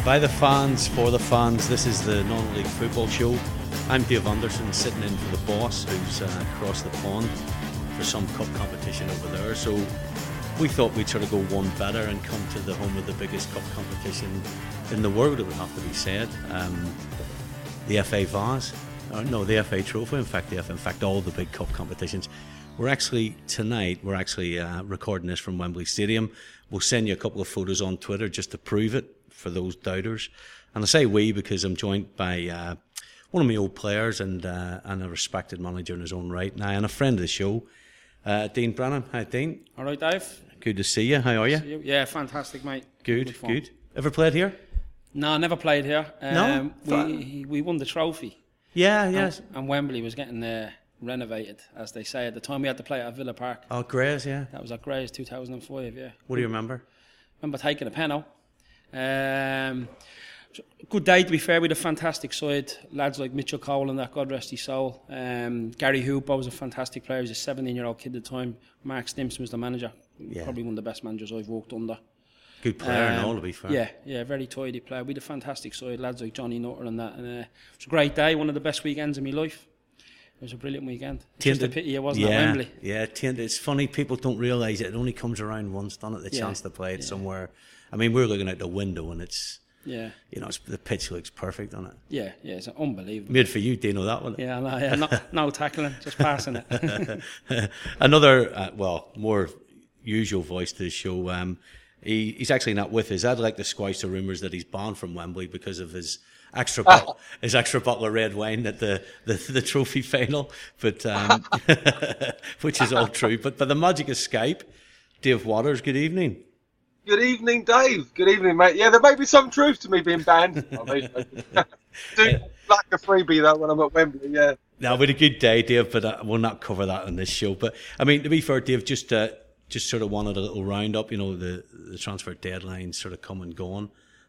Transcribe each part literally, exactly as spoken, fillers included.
By the fans, for the fans, this is the Non-League Football Show. I'm Dave Anderson, sitting in for the boss who's uh, across the pond for some cup competition over there. So we thought we'd sort of go one better and come to the home of the biggest cup competition in the world, it would have to be said. Um, the F A Vase, or no, the F A Trophy, in fact, the F A, in fact, all the big cup competitions. We're actually, tonight, we're actually uh, recording this from Wembley Stadium. We'll send you a couple of photos on Twitter just to prove it for those doubters. And I say we because I'm joined by uh, one of my old players and uh, and a respected manager in his own right now, and a friend of the show, uh, Dean Brennan. Hi, Dean. All right, Dave. Good to see you. How are you? you. Yeah, fantastic, mate. Good, good, good. Ever played here? No, I never played here. Um, no? We, we won the trophy. Yeah, yes. And, and Wembley was getting uh, renovated, as they say. At the time, we had to play at Villa Park. Oh, Grays, yeah. That was at Grays, two thousand five, yeah. What do you remember? I remember taking a penalty. Um, good day, to be fair. We had a fantastic side. Lads like Mitchell Cole and that, God rest his soul. Um, Gary Hooper was a fantastic player. He was a seventeen-year-old kid at the time. Mark Stimson was the manager. Yeah. Probably one of the best managers I've worked under. Good player um, and all, to be fair. Yeah, yeah, very tidy player. We had a fantastic side. Lads like Johnny Nutter and that. And, uh, it was a great day. One of the best weekends of my life. It was a brilliant weekend. It's just a pity it wasn't yeah, at Wembley. Yeah, it's funny. People don't realise it. It only comes around once, doesn't it? The yeah, chance to play it yeah. somewhere. I mean, we're looking out the window and it's, yeah, you know, it's, the pitch looks perfect, doesn't it? Yeah, yeah, it's unbelievable. Made for you, Dino, that one. Yeah, no, yeah, no, no tackling, just passing it. Another, uh, well, more usual voice to the show. Um, he, he's actually not with us. I'd like to squash the rumours that he's banned from Wembley because of his extra bottle, his extra bottle of red wine at the, the, the trophy final, but um, which is all true. But by the magic of Skype, Dave Waters, good evening. Good evening, Dave. Good evening, mate. Yeah, there may be some truth to me being banned. Do like a freebie though when I'm at Wembley. Yeah. Now, we had a good day, Dave, but uh, we'll not cover that on this show. But I mean, to be fair, Dave, just uh, just sort of wanted a little roundup. You know, the the transfer deadline sort of come and gone.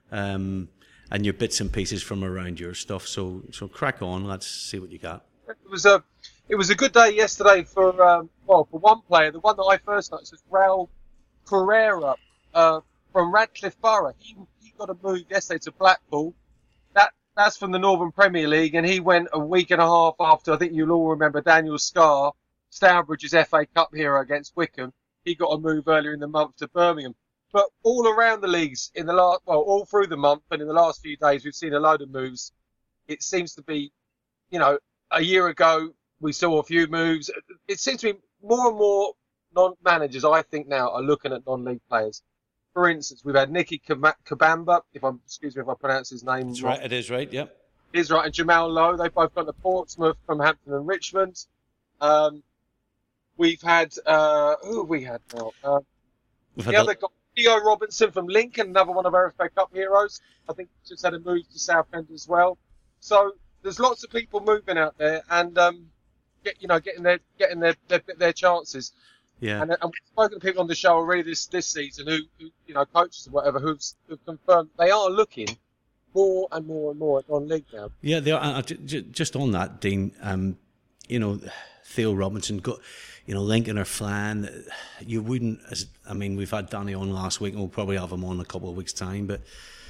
Um, and your bits and pieces from around your stuff. So, so crack on. Let's see what you got. It was a, it was a good day yesterday for um, well, for one player. The one that I first noticed was Raul Pereira uh, from Radcliffe Borough. He he got a move yesterday to Blackpool. That that's from the Northern Premier League, and he went a week and a half after. I think you'll all remember Daniel Scarr, Stourbridge's F A Cup hero against Wycombe. He got a move earlier in the month to Birmingham. But all around the leagues in the last, well, all through the month, and in the last few days, we've seen a load of moves. It seems to be, you know, a year ago we saw a few moves. It seems to be more and more non-managers, I think, now are looking at non-league players. For instance, we've had Nicky Kabamba, if I'm, excuse me if I pronounce his name That's wrong. right, it is right, yep. It is right, and Jamal Lowe. They've both gone to Portsmouth from Hampton and Richmond. Um, we've had, uh, who have we had now? Uh, we've the had other a- guy. Theo Robinson from Lincoln, another one of our F A Cup heroes. I think just had a move to Southend as well. So there's lots of people moving out there, and um, get you know getting their getting their their, their chances. Yeah. And, and we've spoken to people on the show already this this season who, who you know coaches or whatever who've, who've confirmed they are looking more and more and more at non-league now. Yeah, they are. Uh, j- j- just on that, Dean. Um, you know, Theo Robinson got. You know, Lincoln or Flan, you wouldn't, as I mean, we've had Danny on last week and we'll probably have him on in a couple of weeks' time, but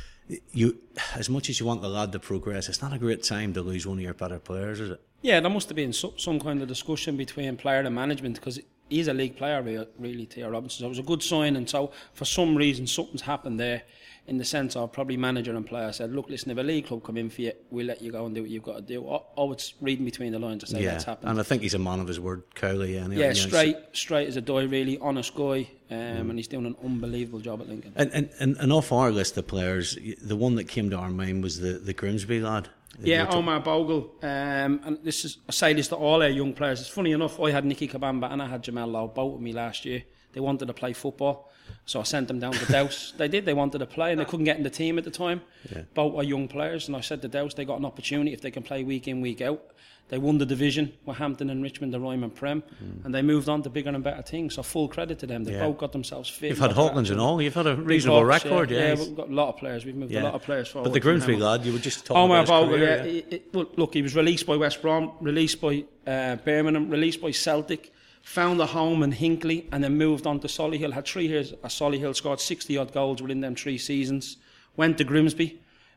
you, as much as you want the lad to progress, it's not a great time to lose one of your better players, is it? Yeah, there must have been some, some kind of discussion between player and management because he's a league player, really, Theo Robinson. So it was a good sign, and so for some reason, something's happened there in the sense of probably manager and player said, look, listen, if a league club come in for you, we'll let you go and do what you've got to do. Oh, it's reading between the lines to say yeah. that's happened. And I think he's a man of his word, Cowley. Anyway. Yeah, you know, straight straight as a die, really, honest guy, um, mm. and he's doing an unbelievable job at Lincoln. And, and, and, and off our list of players, the one that came to our mind was the, the Grimsby lad. Yeah, Omar Bogle. Um, and this is I say this to all our young players. It's funny enough, I had Nicky Kabamba and I had Jamal Lowe, both with me last year. They wanted to play football, so I sent them down to Douse. They did, they wanted to play, and they couldn't get in the team at the time. Yeah. Both are young players, and I said to Douse, they got an opportunity if they can play week in, week out. They won the division with Hampton and Richmond, the Ryman Prem, mm. and they moved on to bigger and better things. So full credit to them. They yeah. both got themselves fit. You've had Hawkins and all. You've had a reasonable Hawks, record, yeah. Yeah, yeah, we've got a lot of players. We've moved yeah. a lot of players forward. But the Grimsby lad, you were just talking Omar about his Bogle, career, yeah. yeah. It, it, well, look, he was released by West Brom, released by uh, Birmingham, released by Celtic, found a home in Hinckley, and then moved on to Solihull. Had three years at Solihull, scored sixty odd goals within them three seasons. Went to Grimsby,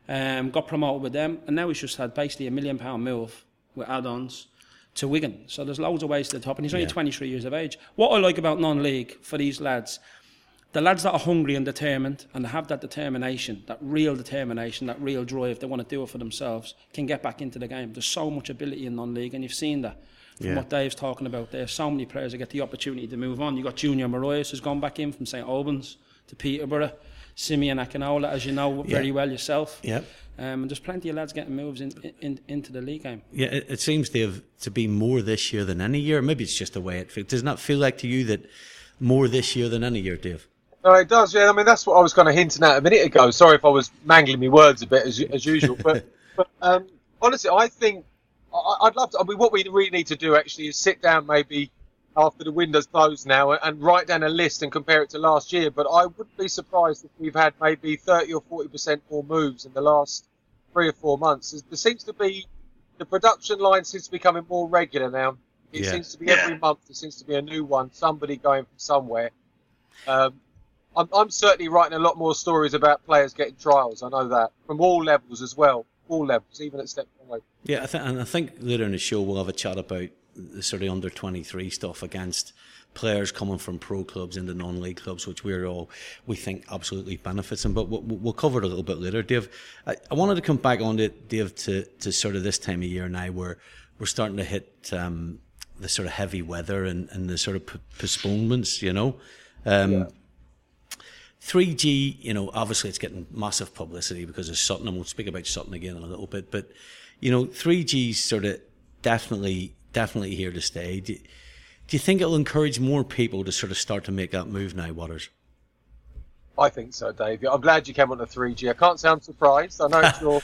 Um, got promoted with them, and now he's just had basically a million pound move with add-ons to Wigan. So there's loads of ways to the top, and he's only yeah. twenty-three years of age. What I like about non-league for these lads, the lads that are hungry and determined, and they have that determination, that real determination, that real drive, they want to do it for themselves, can get back into the game. There's so much ability in non-league, and you've seen that from yeah. what Dave's talking about there. So many players that get the opportunity to move on. You've got Junior Morias, who's gone back in from St Albans to Peterborough. Simeon Akinola, as you know very yeah. well yourself. Yep. Um, and there's plenty of lads getting moves in, in, into the league game. Yeah, it, it seems to have to be more this year than any year. Maybe it's just the way it feels. Does it not feel like to you that more this year than any year, Dave? No, it does. Yeah, I mean that's what I was kind of hinting at a minute ago. Sorry if I was mangling my words a bit as as usual, but but um, honestly, I think I, I'd love to. I mean, what we really need to do actually is sit down maybe after the window's closed now and write down a list and compare it to last year. But I wouldn't be surprised if we've had maybe thirty or forty percent more moves in the last three or four months. There seems to be, the production line seems to be becoming more regular now. It yeah. seems to be yeah. every month there seems to be a new one, somebody going from somewhere. Um, I'm, I'm certainly writing a lot more stories about players getting trials. I know that, from all levels as well, all levels, even at step five. Yeah, I th- and I think later in the show we'll have a chat about the sort of under twenty-three stuff against players coming from pro clubs into non-league clubs, which we're all, we think absolutely benefits them. But we'll, we'll cover it a little bit later. Dave, I, I wanted to come back on to Dave to, to sort of this time of year now where we're starting to hit um, the sort of heavy weather and, and the sort of p- postponements, you know. Um, yeah. three G, you know, obviously it's getting massive publicity because of Sutton, and we'll speak about Sutton again in a little bit. But, you know, three G's sort of definitely... definitely here to stay. Do, do you think it'll encourage more people to sort of start to make that move now, Waters? I think so, Dave. I'm glad you came on to three G. I can't sound surprised. I know it's your...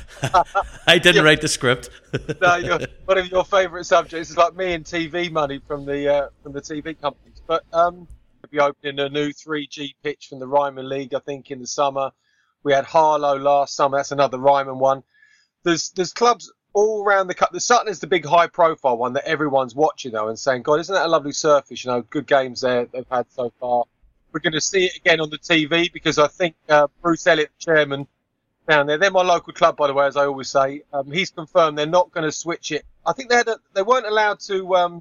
I didn't write the script. No, you're, one of your favourite subjects is like me and T V money from the uh, from the T V companies. But um, we'll be opening a new three G pitch from the Ryman League, I think, in the summer. We had Harlow last summer. That's another Ryman one. There's there's clubs all around the cup. The Sutton is the big high-profile one that everyone's watching though and saying, "God, isn't that a lovely surface? You know, good games there they've had so far." We're going to see it again on the T V because I think uh, Bruce Elliott, the chairman down there, they're my local club, by the way, as I always say. Um, he's confirmed they're not going to switch it. I think they had a, they weren't allowed to um,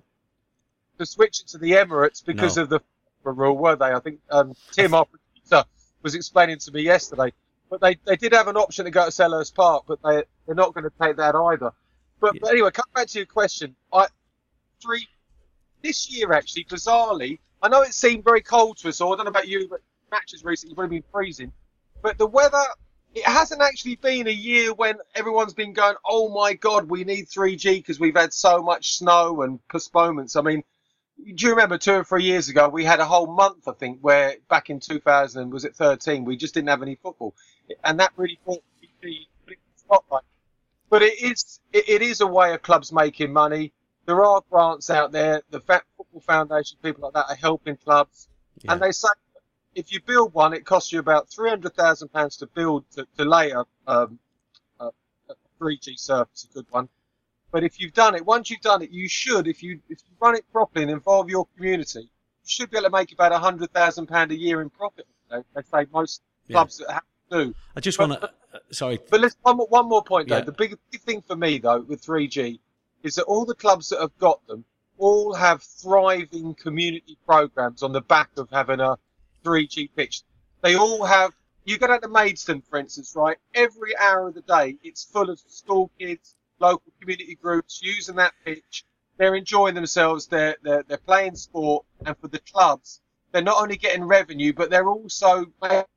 to switch it to the Emirates because no. of the rule, were they? I think um, Tim, our producer, was explaining to me yesterday. But they, they did have an option to go to Selhurst Park, but they, they're not going to take that either. But, yeah. but anyway, come back to your question. I, three, this year, actually, bizarrely, I know it seemed very cold to us all. I don't know about you, but matches recently, you've probably been freezing. But the weather, it hasn't actually been a year when everyone's been going, oh, my God, we need three G because we've had so much snow and postponements. I mean, do you remember two or three years ago, we had a whole month, I think, where back in two thousand, was it thirteen, we just didn't have any football. And that really brought the spotlight. But it is it, it is a way of clubs making money. There are grants out there. The Football Foundation, people like that, are helping clubs. Yeah. And they say if you build one, it costs you about three hundred thousand pounds to build, to, to lay a, um, a, a three G surface, a good one. But if you've done it, once you've done it, you should, if you if you run it properly and involve your community, you should be able to make about one hundred thousand pounds a year in profit. They, they say most clubs yeah. that have to do. I just want to, uh, sorry. But let's, one, more, one more point, though. Yeah. The big, big thing for me, though, with three G is that all the clubs that have got them all have thriving community programs on the back of having a three G pitch. They all have, you go down to Maidstone, for instance, right? Every hour of the day, it's full of school kids, local community groups using that pitch. They're enjoying themselves. They're, they're, they're playing sport. And for the clubs, they're not only getting revenue, but they're also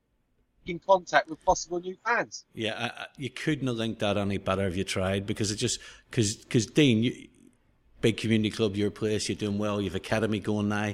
making contact with possible new fans. Yeah, I, I, you couldn't have linked that any better if you tried, because it just, because, because Dean, you, big community club, your place, you're doing well, you have academy going now.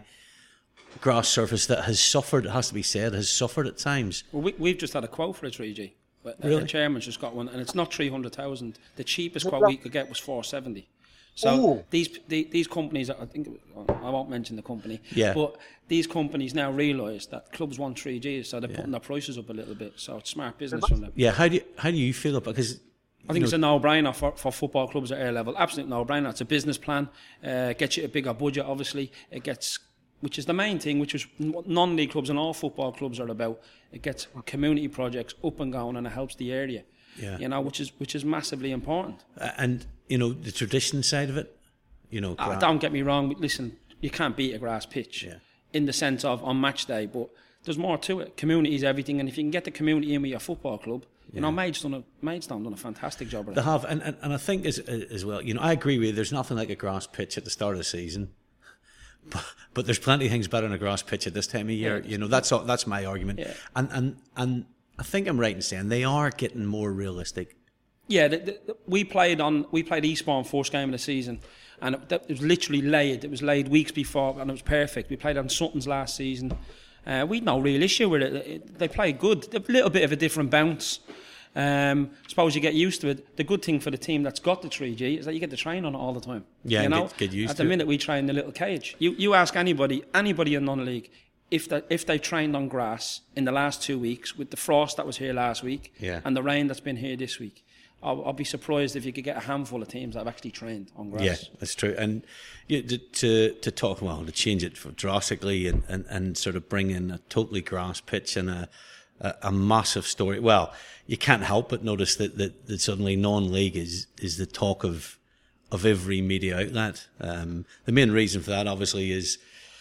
Grass surface that has suffered, it has to be said, has suffered at times. Well, we, we've just had a quote for a three G. Really? The chairman's just got one, and it's not three hundred thousand. The cheapest quote we could get was four seventy. So Ooh. these the, these companies, I think, I won't mention the company, yeah. but these companies now realise that clubs want three G, so they're yeah. putting their prices up a little bit. So it's smart business from them. Yeah, how do you, how do you feel about it? Because I think know, it's a no-brainer for, for football clubs at air level. Absolute no-brainer. It's a business plan. Uh, gets you a bigger budget, obviously. It gets, which is the main thing, which is non-league clubs and all football clubs are about. It gets community projects up and going, and it helps the area. Yeah. You know, which is which is massively important. Uh, and you know the tradition side of it. You know, Uh, don't get me wrong. Listen, you can't beat a grass pitch Yeah. in the sense of on match day, but there's more to it. Community is everything, and if you can get the community in with your football club, you know, Maidstone done a Maidstone done a fantastic job of They that. have, and, and, and I think as as well, you know, I agree with you. There's nothing like a grass pitch at the start of the season, but, but there's plenty of things better than a grass pitch at this time of year. Yeah. You know, that's all, that's my argument. Yeah. And and and I think I'm right in saying they are getting more realistic. Yeah, the, the, we played on we played Eastbourne first game of the season, and it, it was literally laid. It was laid weeks before, and it was perfect. We played on Sutton's last season. Uh, we'd no real issue with it. it. They played good. A little bit of a different bounce. Um, suppose you get used to it. The good thing for the team that's got the three G is that you get to train on it all the time. Yeah, you know, get, get used at to the it. minute we train in the little cage. You you ask anybody, anybody in non-league, if they if they've trained on grass in the last two weeks with the frost that was here last week Yeah. and the rain that's been here this week. I'll, I'll be surprised if you could get a handful of teams that have actually trained on grass. Yeah, that's true. And you know, to, to to talk well to change it drastically and, and, and sort of bring in a totally grass pitch and a a, a massive story. Well, you can't help but notice that, that, that suddenly non-league is is the talk of of every media outlet. Um, the main reason for that, obviously, is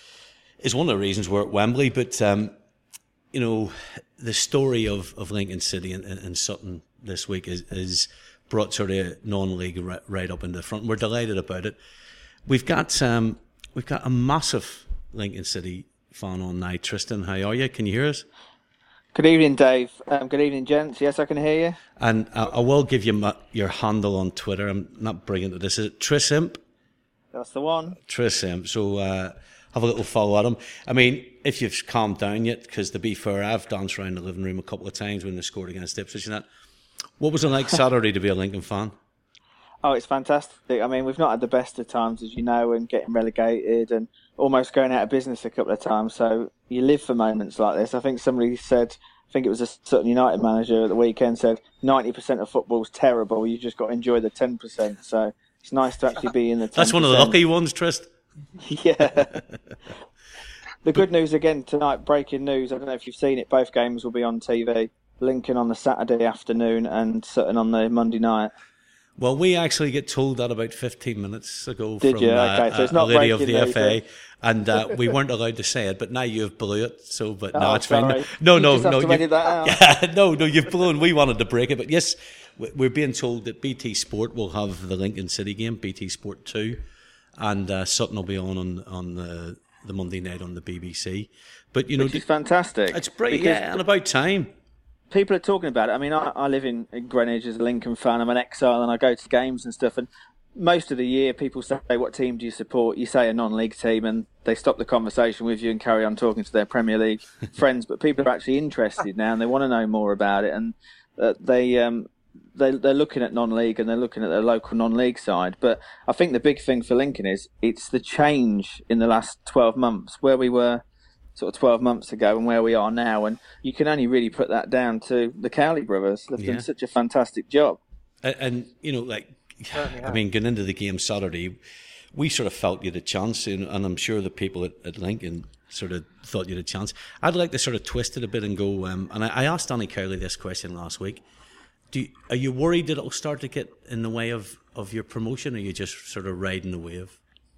is one of the reasons we're at Wembley. But um, you know, the story of, of Lincoln City and, and, and Sutton this week is, is brought sort of non-league right, right up into the front. We're delighted about it. We've got um, we've got a massive Lincoln City fan on now. Tristan, how are you? Can you hear us? Good evening, Dave. Um, good evening, gents. Yes, I can hear you. And I, I will give you my, your handle on Twitter. I'm not brilliant at this. Is it Trisimp? That's the one. Trisimp. So uh, have a little follow at him. I mean, if you've calmed down yet, because to be fair, I've danced around the living room a couple of times when they scored against Ipswich and that. What was it like Saturday to be a Lincoln fan? Oh, it's fantastic. I mean, we've not had the best of times, as you know, and getting relegated and almost going out of business a couple of times. So you live for moments like this. I think somebody said, I think it was a Sutton United manager at the weekend, said ninety percent of football's terrible. You've just got to enjoy the ten percent. So it's nice to actually be in the ten percent. That's one of the lucky ones, Trist. Yeah. The good news again tonight, breaking news, I don't know if you've seen it, both games will be on T V. Lincoln on the Saturday afternoon and Sutton on the Monday night. Well, we actually get told that about fifteen minutes ago Did from you? Uh, Okay, so it's a not lady of breaking the news, F A, then. and uh, we weren't allowed to say it, but now you've blew it. So, but no, Oh, it's fine. sorry. No, You no, just have no, to you- edit that out. Yeah, no, no, you've blown. We wanted to break it, but yes, we- we're being told that B T Sport will have the Lincoln City game, B T Sport two, and uh, Sutton will be on on, on the, the Monday night on the B B C. But you know, Which is fantastic. it's great, because yeah, and about time. people are talking about it. I mean, I, I live in, in Greenwich as a Lincoln fan. I'm an exile and I go to games and stuff. And most of the year, people say, what team do you support? You say a non-league team and they stop the conversation with you and carry on talking to their Premier League friends. But people are actually interested now and they want to know more about it. And uh, they, um, they, they're looking at non-league and they're looking at their local non-league side. But I think the big thing for Lincoln is it's the change in the last twelve months where we were sort of twelve months ago and where we are now. And you can only really put that down to the Cowley brothers. They've Yeah. done such a fantastic job. And, and you know, like, I mean, going into the game Saturday, we sort of felt you had a chance, and, and I'm sure the people at, at Lincoln sort of thought you had a chance. I'd like to sort of twist it a bit and go, um, and I, I asked Danny Cowley this question last week. Do you, are you worried that it'll start to get in the way of, of your promotion, or are you just sort of riding the wave?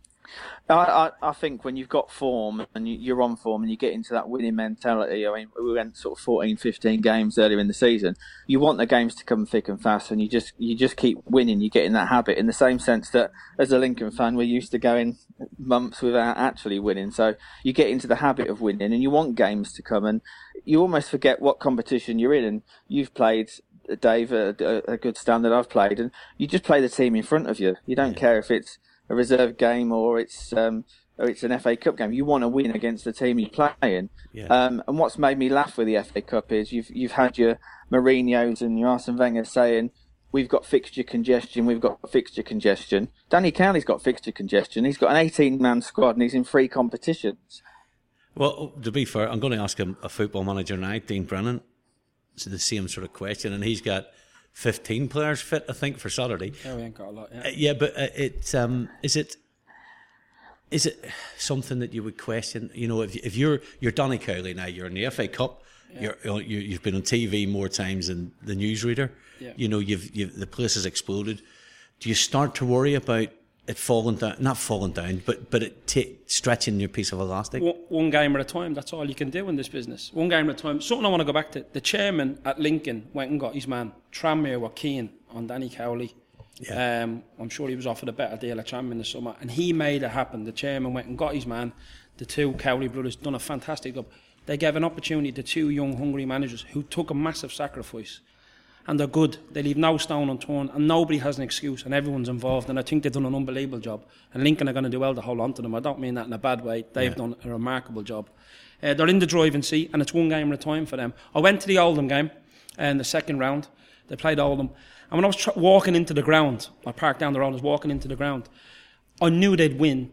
I, I, I think when you've got form and you, you're on form and you get into that winning mentality, I mean, we went sort of fourteen, fifteen games earlier in the season. You want the games to come thick and fast, and you just you just keep winning. You get in that habit in the same sense that as a Lincoln fan, we're used to going months without actually winning. So you get into the habit of winning, and you want games to come, and you almost forget what competition you're in. And you've played, Dave, a, a good standard. I've played, and you just play the team in front of you. You don't Yeah. care if it's a reserve game or it's um, or it's an F A Cup game. You want to win against the team you're playing. Yeah. Um, and what's made me laugh with the F A Cup is you've you've had your Mourinho's and your Arsene Wenger saying we've got fixture congestion, we've got fixture congestion. Danny Cowley's got fixture congestion. He's got an eighteen-man squad and he's in three competitions. Well, to be fair, I'm going to ask him a football manager now, Dean Brennan. It's the same sort of question, and he's got fifteen players fit, I think, for Saturday. Yeah, we ain't got a lot. Yeah. Uh, yeah, but uh, it um, is it is it something that you would question? You know, if if you're you're Donny Cowley now, you're in the F A Cup. Yeah. You're, you you've been on T V more times than the newsreader. Yeah. You know, you've you've the place has exploded. Do you start to worry about it falling down? Not falling down, but but it t- stretching your piece of elastic. One, one game at a time. That's all you can do in this business. One game at a time. Something I want to go back to. The chairman at Lincoln went and got his man Tranmere were keen on Danny Cowley. Yeah. Um, I'm sure he was offered a better deal at Tranmere in the summer, and he made it happen. The chairman went and got his man. The two Cowley brothers done a fantastic job. They gave an opportunity to two young, hungry managers who took a massive sacrifice. And they're good. They leave no stone unturned, and nobody has an excuse, and everyone's involved. And I think they've done an unbelievable job. And Lincoln are going to do well to hold on to them. I don't mean that in a bad way. They've yeah. done a remarkable job. Uh, they're in the driving seat, and it's one game at a time for them. I went to the Oldham game in the second round. They played Oldham. And when I was tr- walking into the ground, I parked down the road, I was walking into the ground, I knew they'd win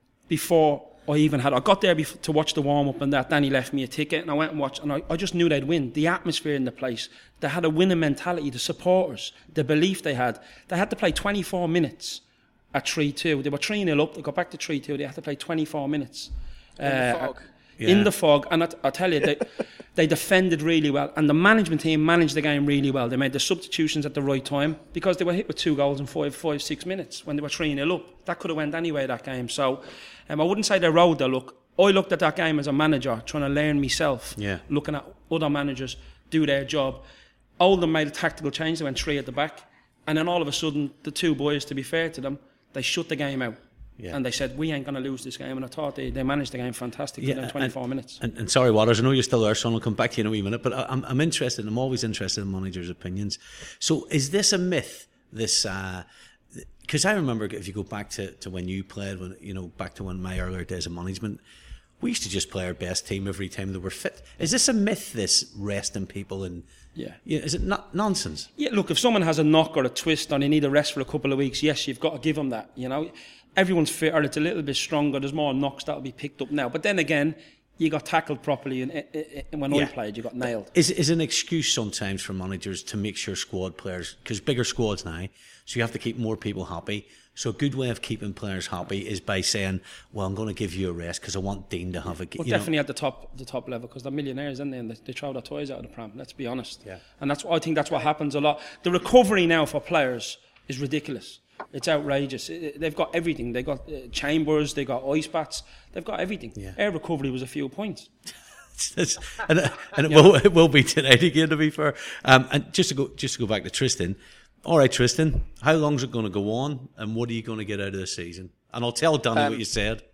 before I even had, I got there before, to watch the warm-up and that. Danny left me a ticket and I went and watched, and I, I just knew they'd win. The atmosphere in the place, they had a winning mentality, the supporters, the belief they had. They had to play twenty-four minutes at three two. They were three nil up, they got back to three two, they had to play twenty-four minutes. In uh, the fog. Yeah. In the fog, and I, I tell you, they, they defended really well, and the management team managed the game really well. They made the substitutions at the right time because they were hit with two goals in five, five, six minutes when they were three nil up. That could have went anyway, that game. So um, I wouldn't say they rode their luck. I looked at that game as a manager, trying to learn myself, yeah. looking at other managers do their job. Oldham made a tactical change. They went three at the back, and then all of a sudden, the two boys, to be fair to them, they shut the game out. Yeah. And they said, we ain't going to lose this game. And I thought they, they managed the game fantastically yeah, in twenty-four and, minutes. And, and sorry, Waters, I know you're still there, so I'll come back to you in a wee minute. But I, I'm, I'm interested, I'm always interested in managers' opinions. So is this a myth, this... Because uh, I remember, if you go back to, to when you played, when you know, back to when my earlier days of management, we used to just play our best team every time they were fit. Is this a myth, this resting people? And yeah. yeah, is it not nonsense? Yeah, look, if someone has a knock or a twist and they need a rest for a couple of weeks, yes, you've got to give them that, you know. Everyone's fitter, it's a little bit stronger, there's more knocks that'll be picked up now. But then again, you got tackled properly, and, and when yeah. I played, you got nailed. Is is an excuse sometimes for managers to make sure squad players, because bigger squads now, so you have to keep more people happy. So a good way of keeping players happy is by saying, well, I'm going to give you a rest because I want Dean to have a... Well, you definitely know. at the top the top level, because they're millionaires, isn't they? And they, they throw their toys out of the pram, let's be honest. Yeah. And that's I think that's what happens a lot. The recovery now for players is ridiculous. It's outrageous. They've got everything. They've got uh, chambers, they've got ice baths, they've got everything. Yeah. Air recovery was a few points. and uh, and it, yeah. will, it will be tonight again, to be fair. Um, and just to go just to go back to Tristan. All right, Tristan, how long's it going to go on, and what are you going to get out of the season? And I'll tell Danny um, what you said.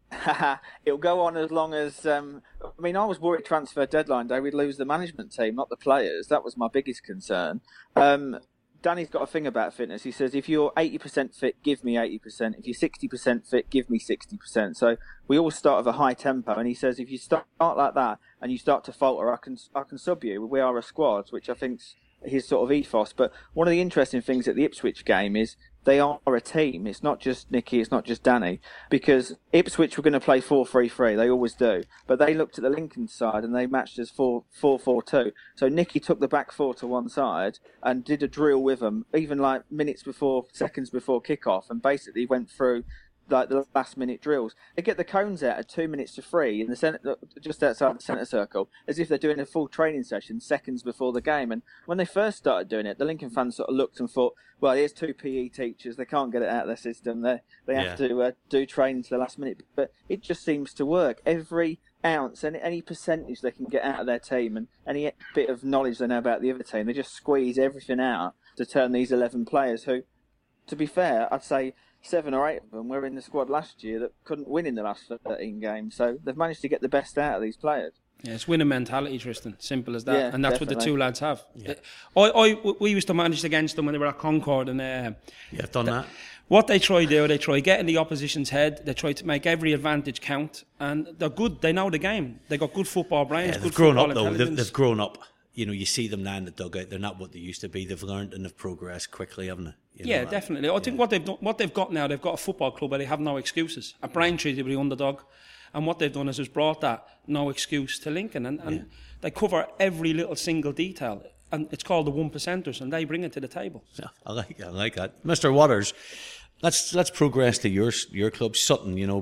It'll go on as long as... Um, I mean, I was worried transfer deadline day we'd lose the management team, not the players. That was my biggest concern. Um, Danny's got a thing about fitness. He says, if you're eighty percent fit, give me eighty percent. If you're sixty percent fit, give me sixty percent. So we all start with a high tempo. And he says, if you start like that and you start to falter, I can I can sub you. We are a squad, which I think's his sort of ethos. But one of the interesting things at the Ipswich game is they are a team. It's not just Nicky, it's not just Danny, because Ipswich were going to play four three three. They always do. But they looked at the Lincoln side and they matched as four four two. So Nicky took the back four to one side and did a drill with them, even like minutes before, seconds before kickoff, and basically went through like the last minute drills. They get the cones out at two minutes to three in the center, just outside the centre circle, as if they're doing a full training session seconds before the game. And when they first started doing it, the Lincoln fans sort of looked and thought, well, here's two P E teachers, they can't get it out of their system, they they have yeah. to uh, do training to the last minute. But it just seems to work. Every ounce, any, any percentage they can get out of their team, and any bit of knowledge they know about the other team, they just squeeze everything out to turn these eleven players who, to be fair, I'd say seven or eight of them were in the squad last year that couldn't win in the last thirteen games. So they've managed to get the best out of these players. Yeah, it's winning mentality, Tristan. Simple as that. Yeah, and that's definitely. what the two lads have. Yeah. I, I, we used to manage against them when they were at Concord. And uh, yeah, I've done the, that. What they try to do, they try to get in the opposition's head. They try to make every advantage count. And they're good. They know the game. They got good football brains, yeah, good they've grown football up, though. intelligence. They've, they've grown up. You know, you see them now in the dugout. They're not what they used to be. They've learned and they've progressed quickly, haven't they? You know yeah, that? definitely. I think yeah. what they've done, what they've got now, they've got a football club where they have no excuses. At Braintree, they were the underdog, and what they've done is just brought that no excuse to Lincoln, and, and yeah. they cover every little single detail, and it's called the one percenters, and they bring it to the table. Yeah, I like, I like that, Mister Waters. Let's let's progress to your your club, Sutton. You know,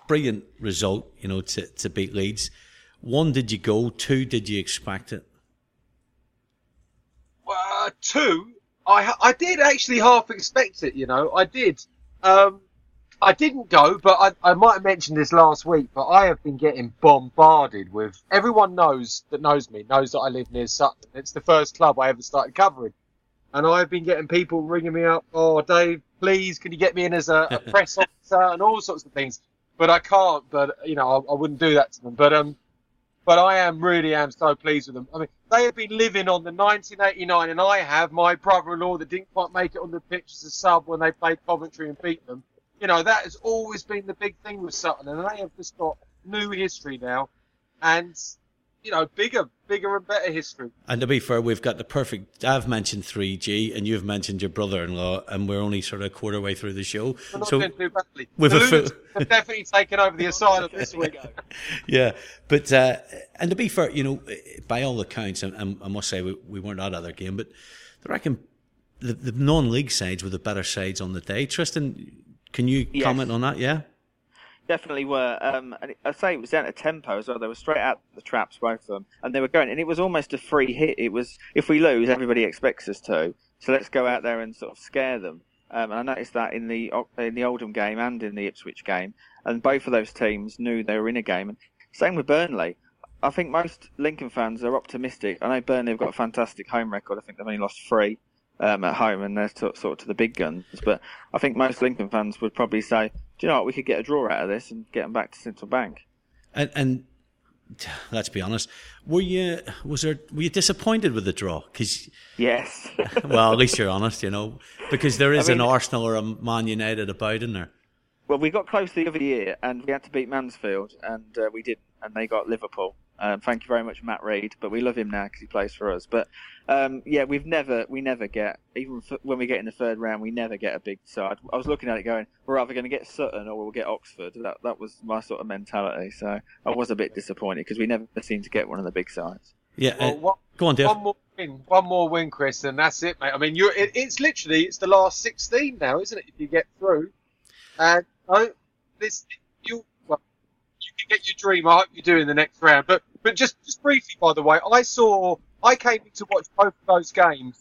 brilliant result, you know, to, to beat Leeds. One, did you go? Two, did you expect it? Uh, two, I I did actually half expect it, you know, I did. Um, I didn't go, but I, I might have mentioned this last week, but I have been getting bombarded with, everyone knows that knows me, knows that I live near Sutton. It's the first club I ever started covering. And I've been getting people ringing me up, oh, Dave, please, can you get me in as a, a press officer and all sorts of things. But I can't, but, you know, I, I wouldn't do that to them. But, um, But I am really am so pleased with them. I mean, they have been living on the nineteen eighty-nine, and I have my brother-in-law that didn't quite make it on the pitch as a sub when they played Coventry and beat them. You know, that has always been the big thing with Sutton, and they have just got new history now, and, you know, bigger, bigger and better history. And to be fair, we've got the perfect... I've mentioned three G, and you've mentioned your brother-in-law, and we're only sort of a quarter way through the show. We're not so doing too badly. With the a Lunatics full... have definitely taken over the asylum this week. Yeah, but uh, and to be fair, you know, by all accounts, and, and I must say we, we weren't at other game, but I reckon the, the non-league sides were the better sides on the day. Tristan, can you yes. comment on that? Yeah, definitely were. Um, and I'd say it was down to tempo as well. They were straight at the traps, both of them, and they were going. And it was almost a free hit. It was, if we lose, everybody expects us to, so let's go out there and sort of scare them. Um, and I noticed that in the in the Oldham game and in the Ipswich game, and both of those teams knew they were in a game. And same with Burnley. I think most Lincoln fans are optimistic. I know Burnley have got a fantastic home record. I think they've only lost three um, at home, and they're sort of to the big guns. But I think most Lincoln fans would probably say, "Do you know what? We could get a draw out of this and get them back to Central Bank." And, and let's be honest, were you was there were you disappointed with the draw? Because yes, well, at least you're honest, you know, because there is I mean, an Arsenal or a Man United about in there. Well, we got close the other year, and we had to beat Mansfield, and uh, we didn't, and they got Liverpool. Um, thank you very much, Matt Reid, but we love him now because he plays for us. But um, yeah, we've never, we never get, even when we get in the third round, we never get a big side. I was looking at it going, we're either going to get Sutton or we'll get Oxford. That that was my sort of mentality. So I was a bit disappointed because we never seem to get one of the big sides. Yeah, well, uh, one, go on, Dave. One more win, one more win, Chris, and that's it, mate. I mean, you're, it, it's literally it's the last sixteen now, isn't it? If you get through, and oh, this you well, you can get your dream. I hope you do in the next round. But but just just briefly, by the way, I saw I came in to watch both of those games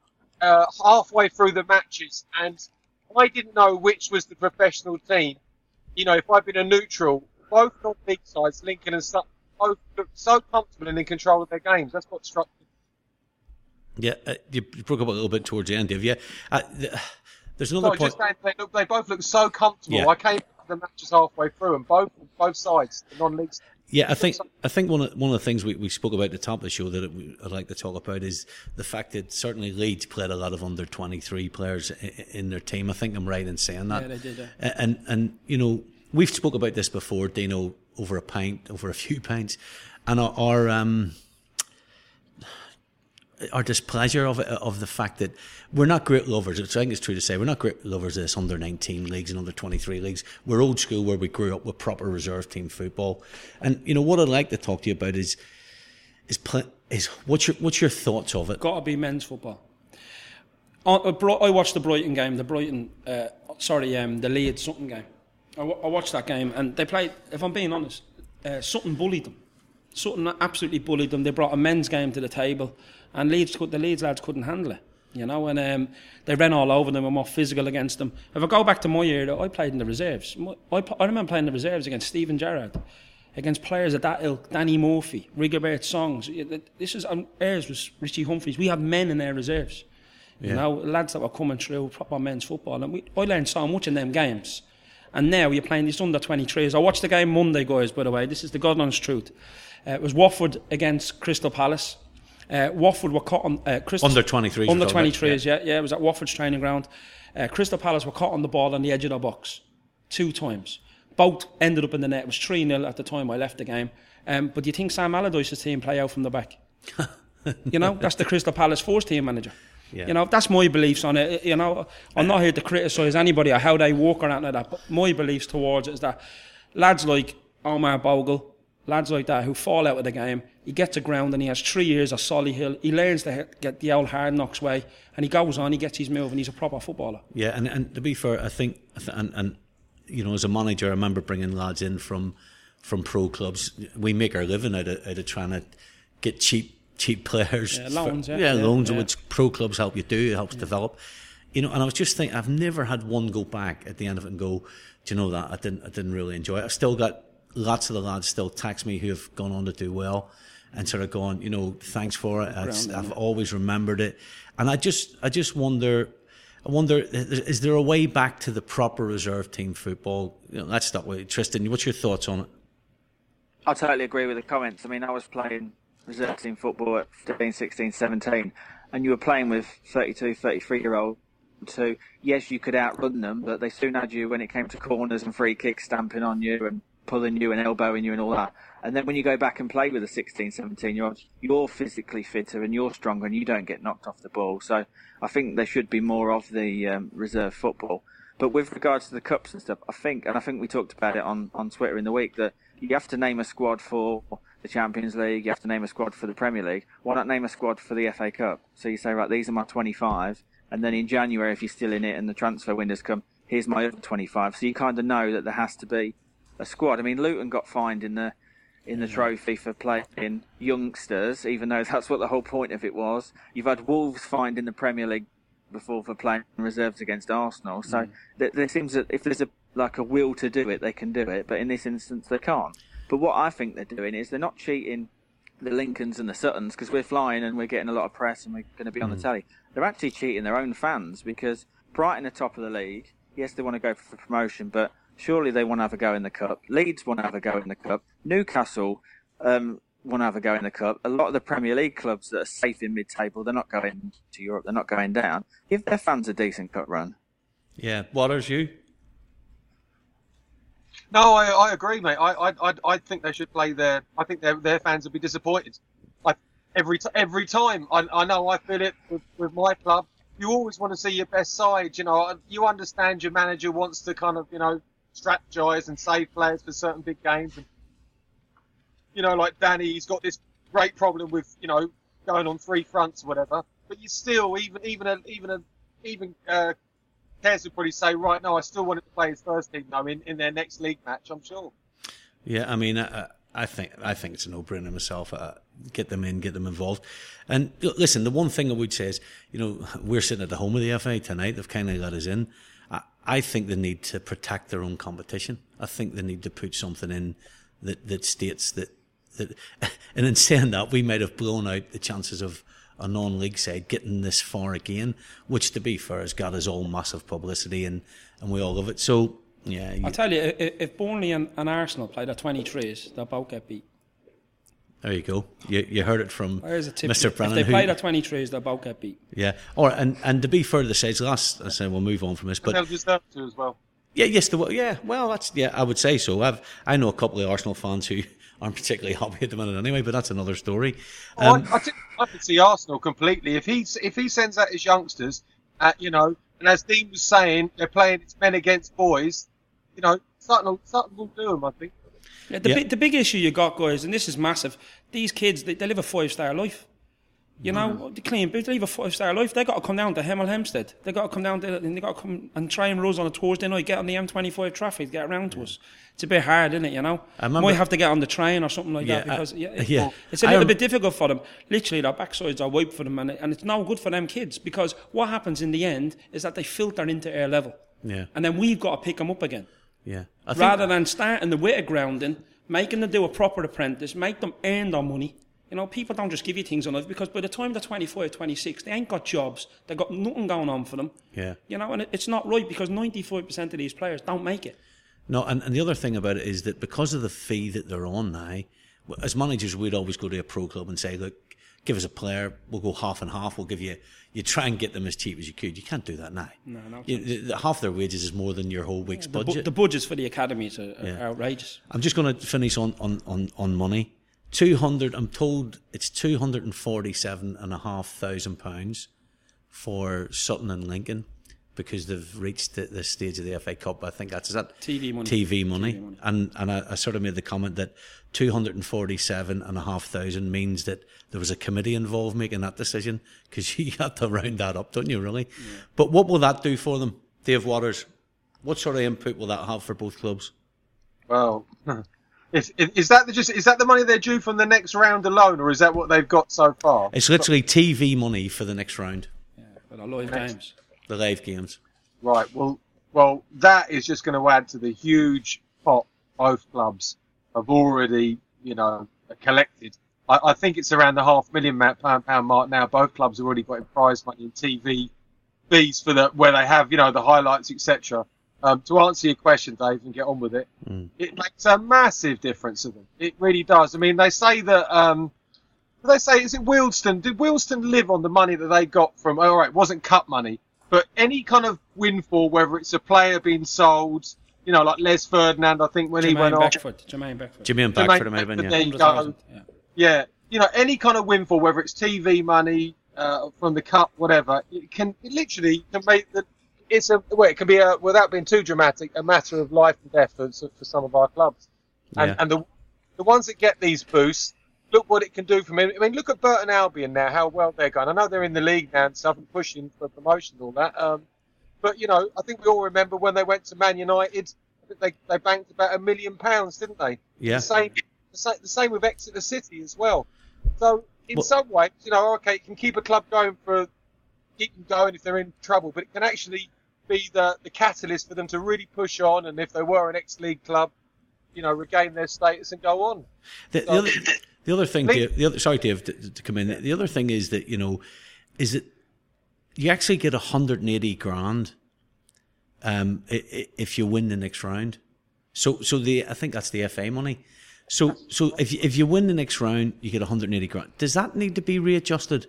uh, halfway through the matches, and I didn't know which was the professional team. You know, if I'd been a neutral, both non-league sides, Lincoln and Sutton, both looked so comfortable and in control of their games. That's what struck me. Yeah, uh, you broke up a little bit towards the end, Dave. Yeah, uh, the, there's another Sorry, point. just saying, they, look, they both look so comfortable. Yeah. I came to the matches halfway through, and both both sides, the non-leagues. Yeah, I think I think one of one of the things we, we spoke about at the top of the show that we, I'd like to talk about is the fact that certainly Leeds played a lot of under twenty-three players in, in their team. I think I'm right in saying that. Yeah, they did. Yeah. And and you know we've spoke about this before, Dino, over a pint, over a few pints, and our, our um. our displeasure of it, of the fact that we're not great lovers. I think it's true to say we're not great lovers of this under nineteen leagues and under twenty-three leagues. We're old school where we grew up with proper reserve team football. And you know what I'd like to talk to you about is is is what's your what's your thoughts of it? Got to be men's football. I, I watched the Brighton game, the Brighton, uh, sorry, um, the Leeds Sutton game. I, I watched that game, and they played. If I'm being honest, uh, Sutton bullied them. Sutton absolutely bullied them. They brought a men's game to the table, and Leeds, the Leeds lads couldn't handle it, you know, and um, they ran all over them and were more physical against them. If I go back to my year, I played in the reserves. I, I remember playing in the reserves against Stephen Gerrard, against players of that ilk, Danny Murphy, Rigobert Songs. This is, um, ours was Richie Humphreys. We had men in their reserves, you yeah. know, lads that were coming through proper men's football, and we, I learned so much in them games. And now you're playing these under twenty-threes. I watched the game Monday, guys, by the way. This is the God honest truth. Uh, it was Watford against Crystal Palace. Uh, Watford were caught on... Uh, Crystal, under twenty-threes. Under twenty-threes, yeah. yeah. Yeah, it was at Watford's training ground. Uh, Crystal Palace were caught on the ball on the edge of the box. Two times. Both ended up in the net. It was three nil at the time I left the game. Um, but do you think Sam Allardyce's team play out from the back? You know, that's the Crystal Palace first team manager. Yeah. You know, that's my beliefs on it. You know, I'm not here to criticise anybody or how they walk or anything like that, but my beliefs towards it is that lads like Omar Bogle, lads like that who fall out of the game, he gets a ground and he has three years of Solihull. He learns to get the old hard knocks way, and he goes on, he gets his move, and he's a proper footballer. Yeah, and, and to be fair, I think, and, and you know, as a manager, I remember bringing lads in from from pro clubs. We make our living out of, out of trying to get cheap cheap players. Yeah, loans, for, yeah. yeah, yeah, loans, yeah. which pro clubs help you do, it helps yeah. develop. You know, and I was just thinking, I've never had one go back at the end of it and go, do you know that I didn't I didn't really enjoy it. I've still got lots of the lads still text me who have gone on to do well and sort of gone, you know, thanks for it. Ground, I've always remembered it, and I just I just wonder. I wonder, is there a way back to the proper reserve team football? You know, let's start with Tristan. What's your thoughts on it? I totally agree with the comments. I mean, I was playing reserve team football at fifteen, sixteen, seventeen, and you were playing with thirty-two, thirty-three-year-olds who, yes, you could outrun them, but they soon had you when it came to corners and free kicks, stamping on you and pulling you and elbowing you and all that. And then when you go back and play with a sixteen, seventeen-year-old, you're physically fitter and you're stronger and you don't get knocked off the ball. So I think there should be more of the um, reserve football. But with regards to the cups and stuff, I think, and I think we talked about it on, on Twitter in the week, that you have to name a squad for the Champions League, you have to name a squad for the Premier League. Why not name a squad for the F A Cup? So you say, right, these are my twenty-five, and then in January, if you're still in it and the transfer windows come, here's my other twenty-five. So you kind of know that there has to be a squad. I mean, Luton got fined in the in the trophy for playing youngsters, even though that's what the whole point of it was. You've had Wolves fined in the Premier League before for playing reserves against Arsenal. So mm. there, there seems that if there's a like a will to do it, they can do it. But in this instance, they can't. But what I think they're doing is they're not cheating the Lincolns and the Suttons, because we're flying and we're getting a lot of press and we're going to be mm. on the telly. They're actually cheating their own fans, because Brighton are top of the league. Yes, they want to go for promotion, but surely they want to have a go in the Cup. Leeds want to have a go in the Cup. Newcastle um, want to have a go in the Cup. A lot of the Premier League clubs that are safe in mid-table, they're not going to Europe, they're not going down. Give their fans a decent Cup run. Yeah. Waters, you? No, I, I agree, mate. I, I I think they should play their. I think their their fans would be disappointed. Like every t- every time, I I know I feel it with, with my club. You always want to see your best side. You know, you understand your manager wants to kind of, you know, strategize and save players for certain big games. And, you know, like Danny, he's got this great problem with, you know, going on three fronts or whatever. But you still, even even a, even a, even uh, Kez would probably say, right, no, I still want to play his first team now in, in their next league match, I'm sure. Yeah, I mean, I, I think I think it's a no-brainer myself. Uh, get them in, get them involved. And listen, the one thing I would say is, you know, we're sitting at the home of the F A tonight. They've kind of let us in. I, I think they need to protect their own competition. I think they need to put something in that, that states that, that... And in saying that, we might have blown out the chances of a non-league side getting this far again, which, to be fair, has got us all massive publicity, and, and we all love it. So, yeah. You, I'll tell you, if Burnley and, and Arsenal played at twenty-threes, they'll both get beat. There you go. You you heard it from Mister Brennan. If they played at twenty-threes, they'll both get beat. Yeah. Or and, and to be fair to the sides, last I say we'll move on from this, but they'll deserve to as well. Yeah. Yes. The, yeah. Well, that's yeah. I would say so. I've I know a couple of Arsenal fans who aren't particularly happy at the minute anyway, but that's another story. Um, oh, I, I, think, I could see Arsenal completely if he if he sends out his youngsters, uh, you know, and as Dean was saying, they're playing it's men against boys. You know, something something will do them, I think. Yeah, the, yeah. big, the big issue you got, guys, and this is massive, these kids, they, they live a five-star life. You know, mm. the clean boots, they live a five-star life. They got to come down to Hemel Hempstead. They got to come down to, and they got to come and try and Rose on a Thursday night, get on the M twenty-five traffic, get around to us. It's a bit hard, isn't it, you know? I remember, might have to get on the train or something like yeah, that, because I, yeah, it, yeah. it's a little rem- bit difficult for them. Literally, their backsides are wiped for them, and, it, and it's no good for them kids, because what happens in the end is that they filter into air level. Yeah. And then we've got to pick them up again. Yeah. I think Rather than starting the weight of grounding, making them do a proper apprentice, make them earn their money. You know, people don't just give you things on life, because by the time they're twenty-five, twenty-six, they ain't got jobs. They've got nothing going on for them. Yeah. You know, and it, it's not right, because ninety-five percent of these players don't make it. No, and, and the other thing about it is that because of the fee that they're on now, as managers, we'd always go to a pro club and say, look, give us a player, we'll go half and half, we'll give you, you try and get them as cheap as you could. You can't do that now. No, no. You, the, the, half their wages is more than your whole week's yeah, budget. The, bu- the budgets for the academies are, are yeah. outrageous. I'm just going to finish on, on, on, on money. two hundred, I'm told it's two hundred forty-seven and a half thousand pounds for Sutton and Lincoln, because they've reached the, the stage of the F A Cup. I think that's is that T V money. T V money, T V money. and and I, I sort of made the comment that two hundred forty-seven and a half thousand means that there was a committee involved making that decision, because you have to round that up, don't you? Really? Yeah. But what will that do for them, Dave Waters? what sort of input will that have for both clubs? Well, is, is that the, just is that the money they're due from the next round alone, or is that what they've got so far? It's literally T V money for the next round. Yeah, for the live games. The live games. Right. Well, well, that is just going to add to the huge pot both clubs have already, you know, collected. I, I think it's around the half million pound pound mark now. Both clubs have already got in prize money and T V fees for the where they have, you know, the highlights, et cetera. Um, to answer your question, Dave, and get on with it, mm. it makes a massive difference to them. It really does. I mean, they say that. Um, they say, is it Wealdstone? Did Wealdstone live on the money that they got from? Oh, all right, it wasn't cup money, but any kind of windfall, whether it's a player being sold, you know, like Les Ferdinand, I think when Jermaine he went Beckford, off. Jermaine Beckford. Jermaine Beckford, maybe, yeah. There you go. Yeah. yeah, you know, any kind of windfall, whether it's T V money uh, from the cup, whatever, it can it literally can make the. It's a well, it can be a without being too dramatic, a matter of life and death for, for some of our clubs, and yeah. and the the ones that get these boosts, look what it can do for me. I mean, look at Burton Albion now, how well they're going. I know they're in the league now and stuff and pushing for promotion and all that. Um, but you know, I think we all remember when they went to Man United, I think they they banked about a million pounds, didn't they? Yeah. The same, the same, the same with Exeter City as well. So in well, some ways, you know, okay, it can keep a club going for. Keep them going if they're in trouble, but it can actually be the, the catalyst for them to really push on, and if they were an ex-league club, you know, regain their status and go on. The, the, so, other, the other thing, Dave, the other, sorry, Dave, to, to come in. The other thing is that, you know, is that you actually get one hundred eighty grand um, if you win the next round. So, so the I think that's the F A money. So, so if you, if you win the next round, you get one hundred eighty grand. Does that need to be readjusted?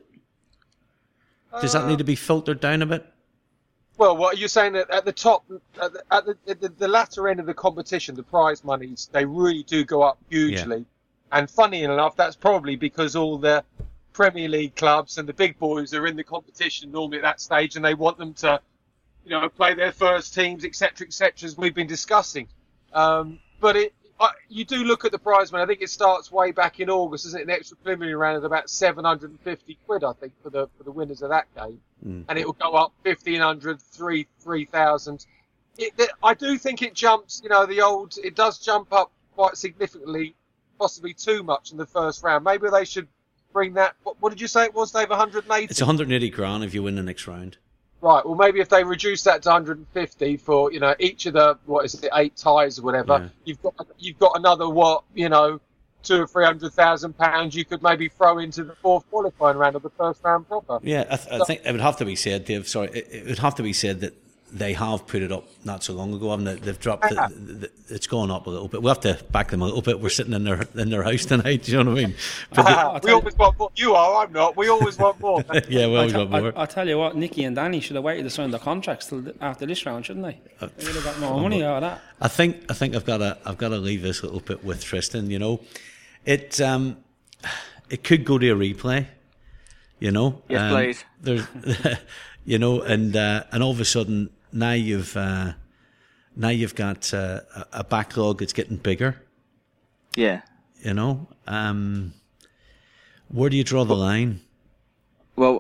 Does that need to be filtered down a bit? Well, what are you saying that at the top, at the, at the, the, the latter end of the competition, the prize monies, they really do go up hugely. Yeah. And funny enough, that's probably because all the Premier League clubs and the big boys are in the competition normally at that stage, and they want them to, you know, play their first teams, et cetera, et cetera, as we've been discussing. Um, but it, uh, you do look at the prize money. I think it starts way back in August, isn't it? An extra preliminary round at about seven hundred fifty quid, I think, for the for the winners of that game. Mm. And it will go up fifteen hundred, three thousand. I do think it jumps, you know, the old, it does jump up quite significantly, possibly too much in the first round. Maybe they should bring that, what, what did you say it was, Dave, one hundred eighty? It's one hundred eighty grand if you win the next round. Right, well, maybe if they reduce that to one hundred fifty for, you know, each of the, what is it, eight ties or whatever, yeah. you've got you've got another, what, you know, two or three hundred thousand pounds you could maybe throw into the fourth qualifying round of the first round proper. Yeah, I, th- I think it would have to be said, Dave, sorry, it, it would have to be said that they have put it up not so long ago, haven't they? They've dropped it. The, it's gone up a little bit. We'll have to back them a little bit. We're sitting in their in their house tonight. Do you know what I mean? Uh, we always want more. You are, I'm not. We always want more. Yeah, we always I want more. I, I tell you what, Nicky and Danny should have waited to sign their contracts till after this round, shouldn't they? Uh, they would have got more money out of that. I think I think I've got to I've got to leave this little bit with Tristan. You know, it um, it could go to a replay. You know, yes, um, please. There's, you know, and uh, and all of a sudden. Now you've uh, now you've got uh, a backlog that's getting bigger. Yeah, you know, um, where do you draw the well, line? Well,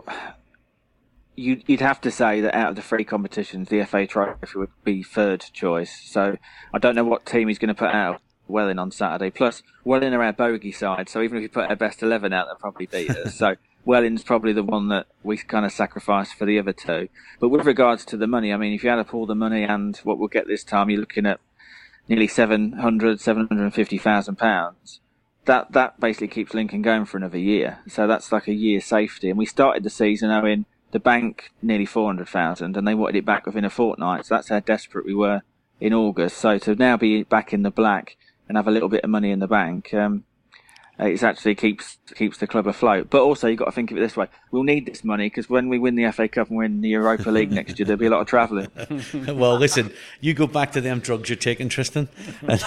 you'd you'd have to say that out of the three competitions, the F A Trophy would be third choice. So I don't know what team he's going to put out Welling on Saturday. Plus, Welling are our bogey side, so even if you put our best eleven out, they'll probably beat us. So. Welling's probably the one that we kind of sacrificed for the other two. But with regards to the money, I mean, if you add up all the money and what we'll get this time, you're looking at nearly seven hundred, seven hundred fifty thousand pounds. That that basically keeps Lincoln going for another year. So that's like a year's safety. And we started the season owing the bank nearly four hundred thousand, and they wanted it back within a fortnight. So that's how desperate we were in August. So to now be back in the black and have a little bit of money in the bank, um, it actually keeps keeps the club afloat. But also, you've got to think of it this way. We'll need this money because when we win the F A Cup and win the Europa League next year, there'll be a lot of travelling. Well, listen, you go back to them drugs you're taking, Tristan. and,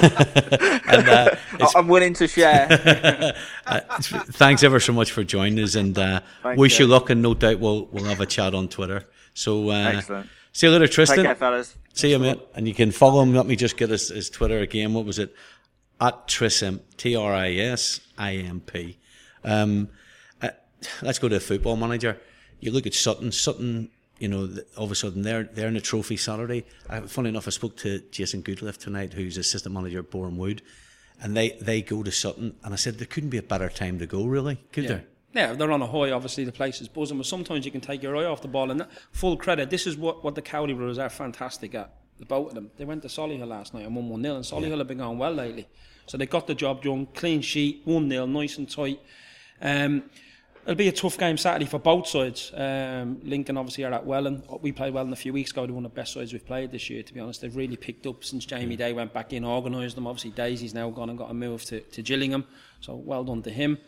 uh, I'm willing to share. uh, thanks ever so much for joining us, and uh, wish you luck, and no doubt we'll, we'll have a chat on Twitter. So, uh, excellent. See you later, Tristan. Take care, fellas. See you, mate. And you can follow him. Let me just get his, his Twitter again. What was it? At Trisimp, T R I S I M P. Um, uh, let's go to the Football Manager. You look at Sutton. Sutton you know, th- all of a sudden they're they're in a trophy Saturday. I, funny enough, I spoke to Jason Goodliff tonight, who's assistant manager at Boreham Wood, and they, they go to Sutton, and I said there couldn't be a better time to go, really, could yeah. there? Yeah, they're on a high, obviously, the place is buzzing, but sometimes you can take your eye off the ball, and that, full credit, this is what, what the Cowley brothers are fantastic at, the both of them. They went to Solihull last night and won one nil, and Solihull yeah. have been going well lately. So they got the job done, clean sheet, one nil, nice and tight. Um, it'll be a tough game Saturday for both sides. Um, Lincoln obviously are at Welland. We played Welland a few weeks ago. They're one of the best sides we've played this year, to be honest. They've really picked up since Jamie Day went back in, organised them. Obviously Daisy's now gone and got a move to, to Gillingham, so well done to him.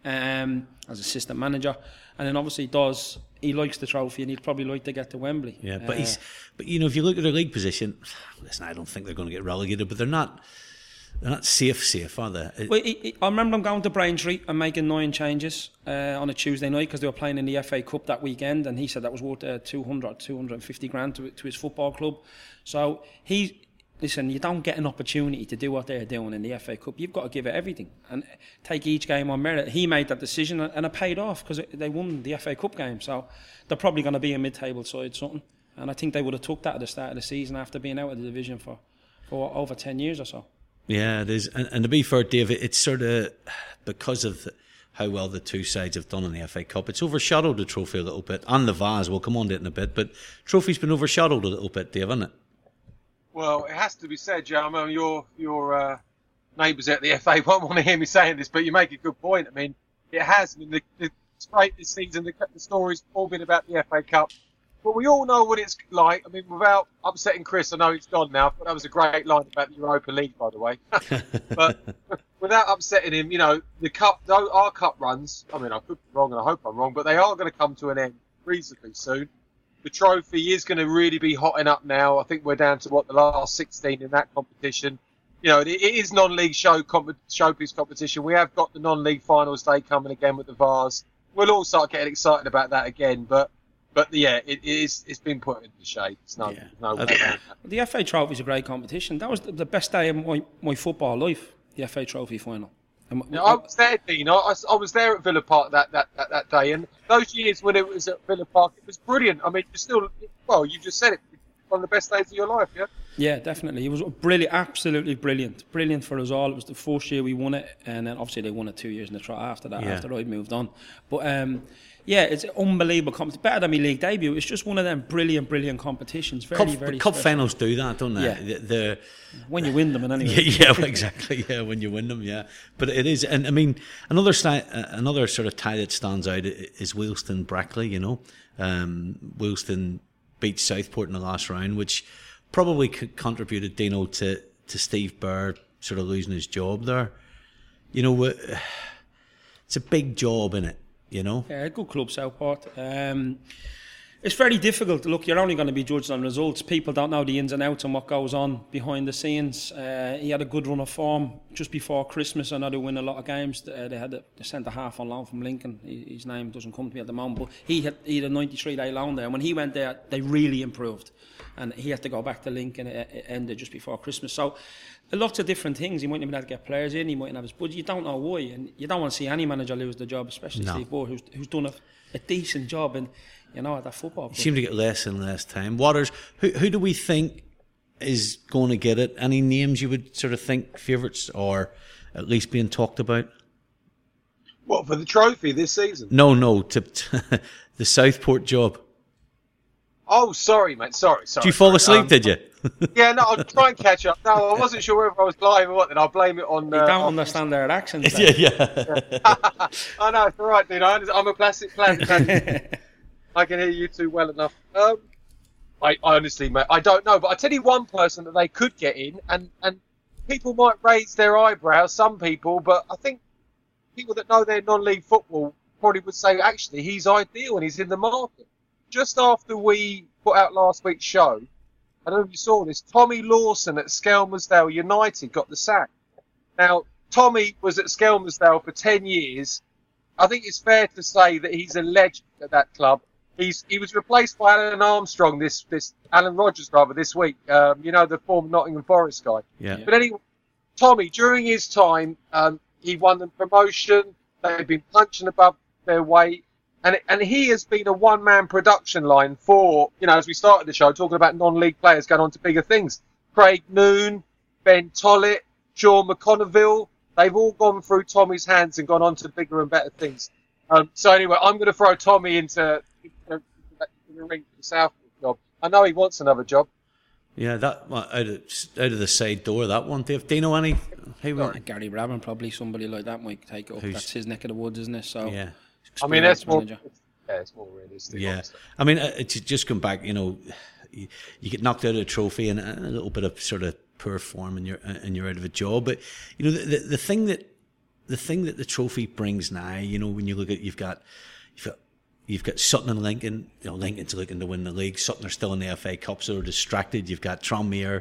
Um, as assistant manager, and then obviously does he likes the trophy and he'd probably like to get to Wembley. Yeah, but uh, he's but you know if you look at their league position, listen, I don't think they're going to get relegated, but they're not they're not safe safe, are they? Well, he, he, I remember them going to Braintree and making nine changes uh, on a Tuesday night because they were playing in the F A Cup that weekend, and he said that was worth uh, two hundred, two hundred fifty grand to, to his football club. So he. Listen, you don't get an opportunity to do what they're doing in the F A Cup. You've got to give it everything and take each game on merit. He made that decision and it paid off because they won the F A Cup game. So they're probably going to be a mid-table side, something. And I think they would have took that at the start of the season after being out of the division for, for over ten years or so. Yeah, it is. And, and to be fair, Dave, it's sort of because of the, how well the two sides have done in the F A Cup, it's overshadowed the trophy a little bit. And the Vase, we'll come on to it in a bit. But trophy's been overshadowed a little bit, Dave, hasn't it? Well, it has to be said, Joe. I mean, your your uh, neighbours at the F A won't want to hear me saying this, but you make a good point. I mean, it has. I mean, the, the, it's great this season. The, the story's all been about the F A Cup, but we all know what it's like. I mean, without upsetting Chris, I know he's gone now, but that was a great line about the Europa League, by the way. But without upsetting him, you know, the cup, though our cup runs. I mean, I could be wrong, and I hope I'm wrong, but they are going to come to an end reasonably soon. The trophy is going to really be hotting up now. I think we're down to, what, the last sixteen in that competition. You know, it, it is non-league show comp- showpiece competition. We have got the non-league finals day coming again with the Vase. We'll all start getting excited about that again. But, but yeah, it, it is, it's been put into shade. It's no, yeah. no way okay. around that. The F A Trophy is a great competition. That was the, the best day of my, my football life, the F A Trophy final. And, yeah, I was there, Dean. I, I, I was there at Villa Park that, that, that, that day, and those years when it was at Villa Park, it was brilliant. I mean, you still, well, you just said it, one of the best days of your life, yeah? Yeah, definitely. It was brilliant, absolutely brilliant. Brilliant for us all. It was the first year we won it, and then obviously they won it two years in the trot after that, yeah. after I moved on. But um, yeah, it's an unbelievable competition. Better than my league debut. It's just one of them brilliant, brilliant competitions. Very, cup, very Cup special. finals do that, don't they? Yeah. The, the, when you win them, and anyway. Yeah, yeah, exactly. Yeah, when you win them, yeah. But it is, and I mean, another sti- another sort of tie that stands out is Wealdstone Brackley. You know, um, Wealdstone beat Southport in the last round, which probably contributed, Dino, to to Steve Burr sort of losing his job there. You know, it's a big job, innit? You know? Yeah, good club, Southport. Um, it's very difficult. Look, you're only going to be judged on results. People don't know the ins and outs and what goes on behind the scenes. Uh, he had a good run of form just before Christmas. I know they win a lot of games. Uh, they had a, the centre half on loan from Lincoln. He, his name doesn't come to me at the moment, but he had, he had a ninety-three day loan there. And when he went there, they really improved. And he had to go back to Lincoln. It, it ended just before Christmas. So, lots of different things. He mightn't have been able to get players in. He mightn't have his budget. You don't know why, and you don't want to see any manager lose the job, especially no. Steve Burr, who's, who's done a, a decent job in, you know, at that football club. You seem to get less and less time. Waters, who who do we think is going to get it? Any names you would sort of think favourites or at least being talked about? What, for the trophy this season? No, no, to, to the Southport job. Oh, sorry, mate. Sorry, sorry. Did you fall sorry. asleep, um, did you? Yeah, no, I'll try and catch up. No, I wasn't sure whether I was live or what, then I'll blame it on... You uh, don't on understand their accents. yeah, yeah. I know, it's all right, dude. I'm a plastic plant. I can hear you two well enough. Um, I honestly, mate, I don't know. But I tell you one person that they could get in, and, and people might raise their eyebrows, some people, but I think people that know their non-league football probably would say, actually, he's ideal and he's in the market. Just after we put out last week's show, I don't know if you saw this, Tommy Lawson at Skelmersdale United got the sack. Now, Tommy was at Skelmersdale for ten years. I think it's fair to say that he's a legend at that club. He's He was replaced by Alan Armstrong, this, this Alan Rogers, rather, this week. Um, you know, the former Nottingham Forest guy. Yeah. But anyway, Tommy, during his time, um, he won the promotion. They'd been punching above their weight. And, and he has been a one-man production line for, you know, as we started the show, talking about non-league players going on to bigger things. Craig Noone, Ben Tollett, Sean McConneville, they've all gone through Tommy's hands and gone on to bigger and better things. Um, so anyway, I'm going to throw Tommy into, into the ring for the South job. I know he wants another job. Yeah, that well, out of out of the side door, that one, Dave. Do you know any? Who uh, Gary Brabham, probably somebody like that might take it up. That's his neck of the woods, isn't it? So yeah. I mean, that's more. Yeah, it's more realistic. Yeah, I mean, uh, to just come back, you know, you, you get knocked out of a trophy and a little bit of sort of poor form, and you're and you're out of a job. But you know, the, the the thing that the thing that the trophy brings now, you know, when you look at you've got you've got you've got Sutton and Lincoln. You know, Lincoln's looking to win the league. Sutton are still in the F A Cup, so they're distracted. You've got Tranmere.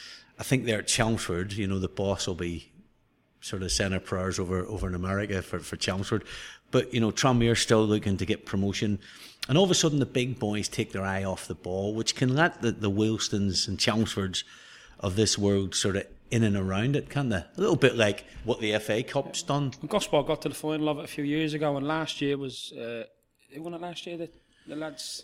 I think they're at Chelmsford. You know, the boss will be sort of saying prayers over over in America for for Chelmsford. But, you know, Tranmere still looking to get promotion. And all of a sudden the big boys take their eye off the ball, which can let the, the Wilstons and Chelmsfords of this world sort of in and around it, can they? A little bit like what the F A Cup's done. Gosport got to the final of it a few years ago, and last year was... Uh, who won it last year? The, the lads...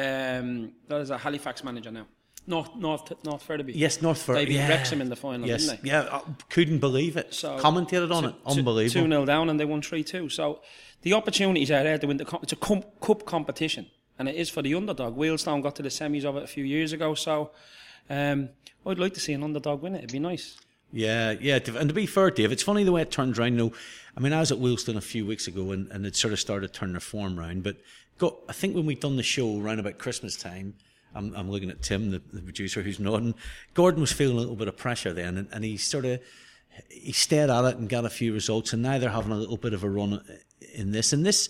Um, that is a Halifax manager now. North North North Ferriby. Yes, North Ferriby. They beat yeah. Wrexham in the final, yes. didn't they? Yeah, I couldn't believe it. So commentated on two, it. Unbelievable. two nil down and they won three two. So the opportunities are there to win the comp- it's a com- cup competition, and it is for the underdog. Wealdstone got to the semis of it a few years ago, so um, I'd like to see an underdog win it. It'd be nice. Yeah, yeah. And to be fair, Dave, it's funny the way it turns around. You know, I mean, I was at Wealdstone a few weeks ago, and, and it sort of started turning their form round. But got, I think when we done the show around about Christmas time, I'm, I'm looking at Tim, the, the producer, who's nodding. Gordon was feeling a little bit of pressure then, and, and he sort of he stayed at it and got a few results. And now they're having a little bit of a run in this, and this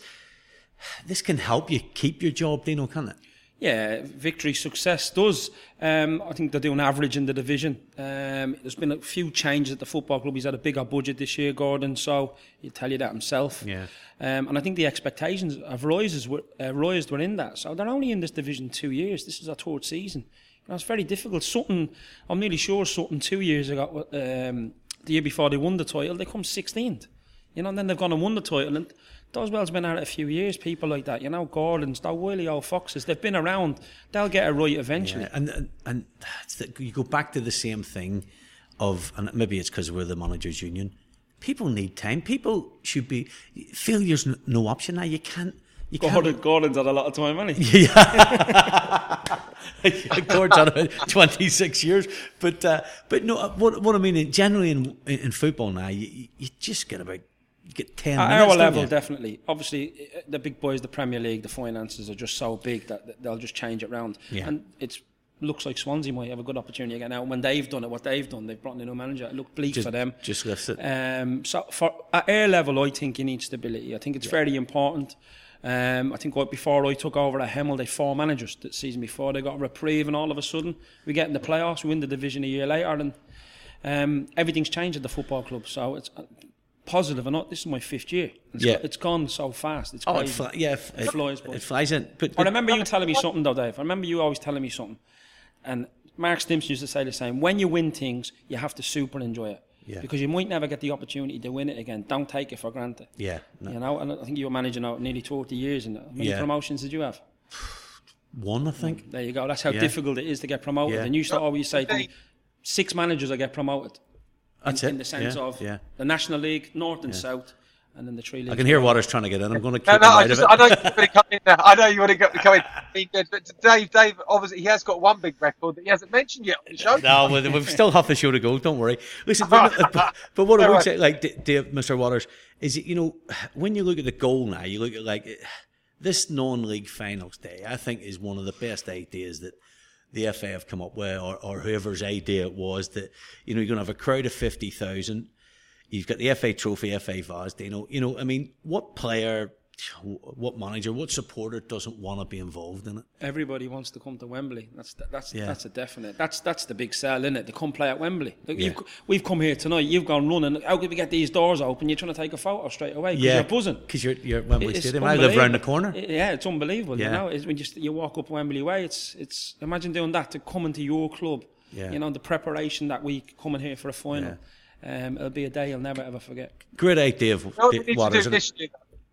this can help you keep your job, Dino, can't it? Yeah, victory, success does. Um, I think they're doing average in the division. Um, there's been a few changes at the football club. He's had a bigger budget this year, Gordon, so he'll tell you that himself. Yeah. Um, and I think the expectations of Roy's were, uh, Roy's were in that. So they're only in this division two years. This is our third season. You know, it's very difficult. Sutton, I'm nearly sure Sutton two years ago, um, the year before they won the title, they come sixteenth. You know, and then they've gone and won the title. And Doswell's been at it a few years, people like that. You know, Gordon's, they're wily old foxes. They've been around. They'll get it right eventually. Yeah, and and, and that's the, you go back to the same thing of, and maybe it's because we're the managers' union. People need time. People should be. Failure's no, no option now. You can't. You Gordon, can't. Gordon's had a lot of time, hasn't he? Yeah. Gordon's had about twenty-six years. But uh, but no, what what I mean, generally in in football now, you you just get about. You get ten At minutes, our level, you? definitely. Obviously, the big boys, the Premier League, the finances are just so big that they'll just change it round. Yeah. And it looks like Swansea might have a good opportunity again now. When they've done it, what they've done, they've brought in a new manager. It looked bleak just, for them. Just lifts it. Um, so for at our level, I think you need stability. I think it's yeah. very important. Um, I think before I took over at Hemel, they four managers that season before. They got a reprieve, and all of a sudden we get in the playoffs, we win the division a year later, and um, everything's changed at the football club. So it's positive or not, this is my fifth year. It's, yeah. got, it's gone so fast. It's oh, crazy. it fl- yeah, it, it flies. It flies in. But, but I remember you telling me something though, Dave. I remember you always telling me something. And Mark Stimson used to say the same. When you win things, you have to super enjoy it. Yeah. Because you might never get the opportunity to win it again. Don't take it for granted. Yeah. No. You know, and I think you were managing now nearly thirty years. And how many yeah. promotions did you have? One, I think. There you go. That's how yeah. difficult it is to get promoted. Yeah. And you used to always say to me, six managers will get promoted. That's in, it. In the sense yeah. of yeah. the National League, North and yeah. South, and then the three leagues. I can hear Waters trying to get in. I'm going to keep no, him no, out I, just, of it. I know you want to come in there. I know you want to come in. I mean, but Dave, Dave, obviously, he has got one big record that he hasn't mentioned yet on the show. No, well, we've still half the show to go. Don't worry. Listen, but, but, but what I would say, like Dave, Mister Waters, is that, you know, when you look at the goal now, you look at like this non-league finals day. I think is one of the best ideas that the F A have come up with, or, or whoever's idea it was, that, you know, you're going to have a crowd of fifty thousand. You've got the F A Trophy, F A Vase, you know, you know, I mean, what player, what manager, what supporter doesn't want to be involved in it? Everybody wants to come to Wembley. That's that's yeah. that's a definite. That's that's the big sell, isn't it? To come play at Wembley. Look, yeah. you've, we've come here tonight. You've gone running. How can we get these doors open? You're trying to take a photo straight away because yeah. you're buzzing. Because you're you're at Wembley it's Stadium. I live round the corner. Yeah, it's unbelievable. Yeah. You know, it's when you you walk up Wembley Way. It's it's imagine doing that to come into your club. Yeah. You know, the preparation that week coming here for a final. Yeah. Um, it'll be a day you'll never ever forget. Great idea, of You know what we need Waters. to do this year?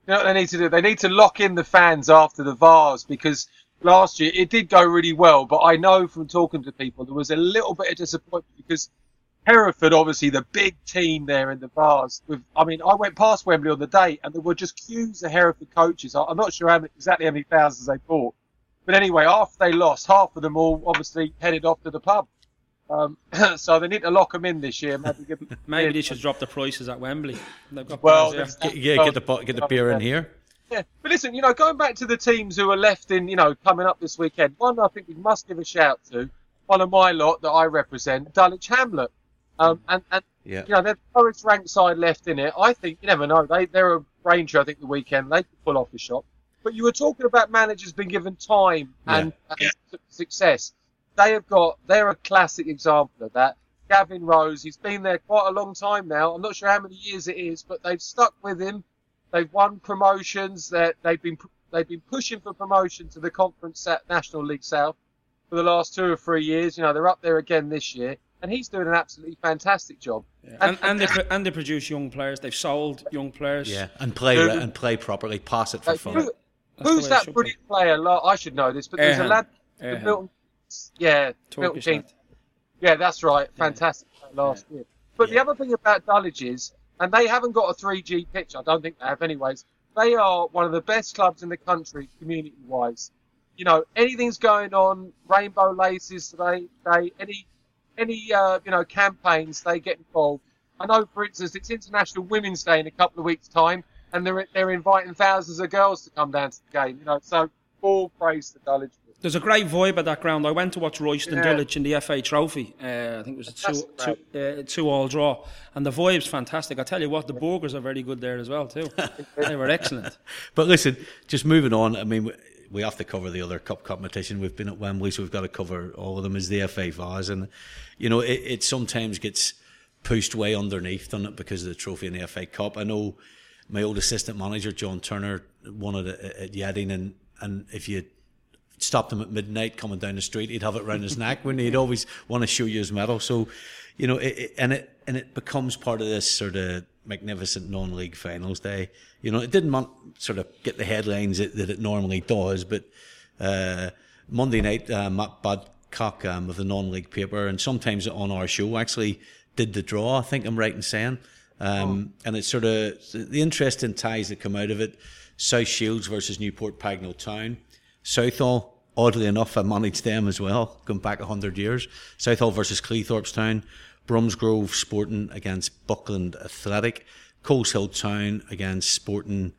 You know what they need to do? They need to lock in the fans after the Vase, because last year it did go really well, but I know from talking to people there was a little bit of disappointment because Hereford, obviously the big team there in the Vase. With, I mean, I went past Wembley on the day and there were just queues of Hereford coaches. I'm not sure how many, exactly how many thousands they bought, but anyway, after they lost, half of them all obviously headed off to the pub. Um, so they need to lock them in this year. Maybe, give them maybe they should drop the prices at Wembley. They've got well, bars Get, yeah, get the get the beer in here. Yeah, but listen, you know, going back to the teams who are left in, you know, coming up this weekend, one I think we must give a shout to, one of my lot that I represent, Dulwich Hamlet. Um, and, and yeah. you know, they're the lowest ranked side left in it. I think, you never know, they, they're a Ranger, I think, the weekend. They could pull off the shot. But you were talking about managers being given time and, yeah. and success. They have got, they're a classic example of that. Gavin Rose, he's been there quite a long time now. I'm not sure how many years it is, but they've stuck with him. They've won promotions. They're, they've been they've been pushing for promotion to the Conference National League South for the last two or three years. You know, they're up there again this year, and he's doing an absolutely fantastic job. Yeah. And, and, and they pro- and they produce young players. They've sold young players. Yeah, and play uh, and play properly. Pass it for uh, fun. Who, who's that brilliant be. player? I should know this, but there's Erhan. a lad. Erhan. Milton, yeah, Milton King. Yeah, that's right. Fantastic yeah. last yeah. year. But yeah. the other thing about Dulwich is, and they haven't got a three G pitch. I don't think they have, anyways. They are one of the best clubs in the country, community-wise. You know, anything's going on, rainbow laces, they, they, any, any, uh, you know, campaigns, they get involved. I know, for instance, it's International Women's Day in a couple of weeks' time, and they're they're inviting thousands of girls to come down to the game. You know, so all praise to Dulwich. There's a great vibe at that ground. I went to watch Royston yeah. Dulwich in the F A Trophy. Uh, I think it was a two, two, uh, two all draw, and the vibe's fantastic. I tell you what, the burgers are very good there as well too. They were excellent. But listen, just moving on. I mean, we have to cover the other cup competition. We've been at Wembley, so we've got to cover all of them as the F A Vase, and you know, it, it sometimes gets pushed way underneath, doesn't it, because of the trophy in the F A Cup. I know my old assistant manager John Turner won it at, at Yeading, and and if you stopped him at midnight coming down the street, he'd have it round his neck when he'd always want to show you his medal. So, you know, it, it, and it and it becomes part of this sort of magnificent non-league finals day. You know, it didn't want, sort of get the headlines that, that it normally does, but uh, Monday night, uh, Matt Badcock um, of the non-league paper, and sometimes on our show, actually did the draw, I think I'm right in saying. Um, oh. And it's sort of the interesting ties that come out of it. South Shields versus Newport Pagnell Town. Southall, oddly enough, I managed them as well, going back one hundred years. Southall versus Cleethorpstown. Bromsgrove Sporting against Buckland Athletic. Coleshill Town against Sporting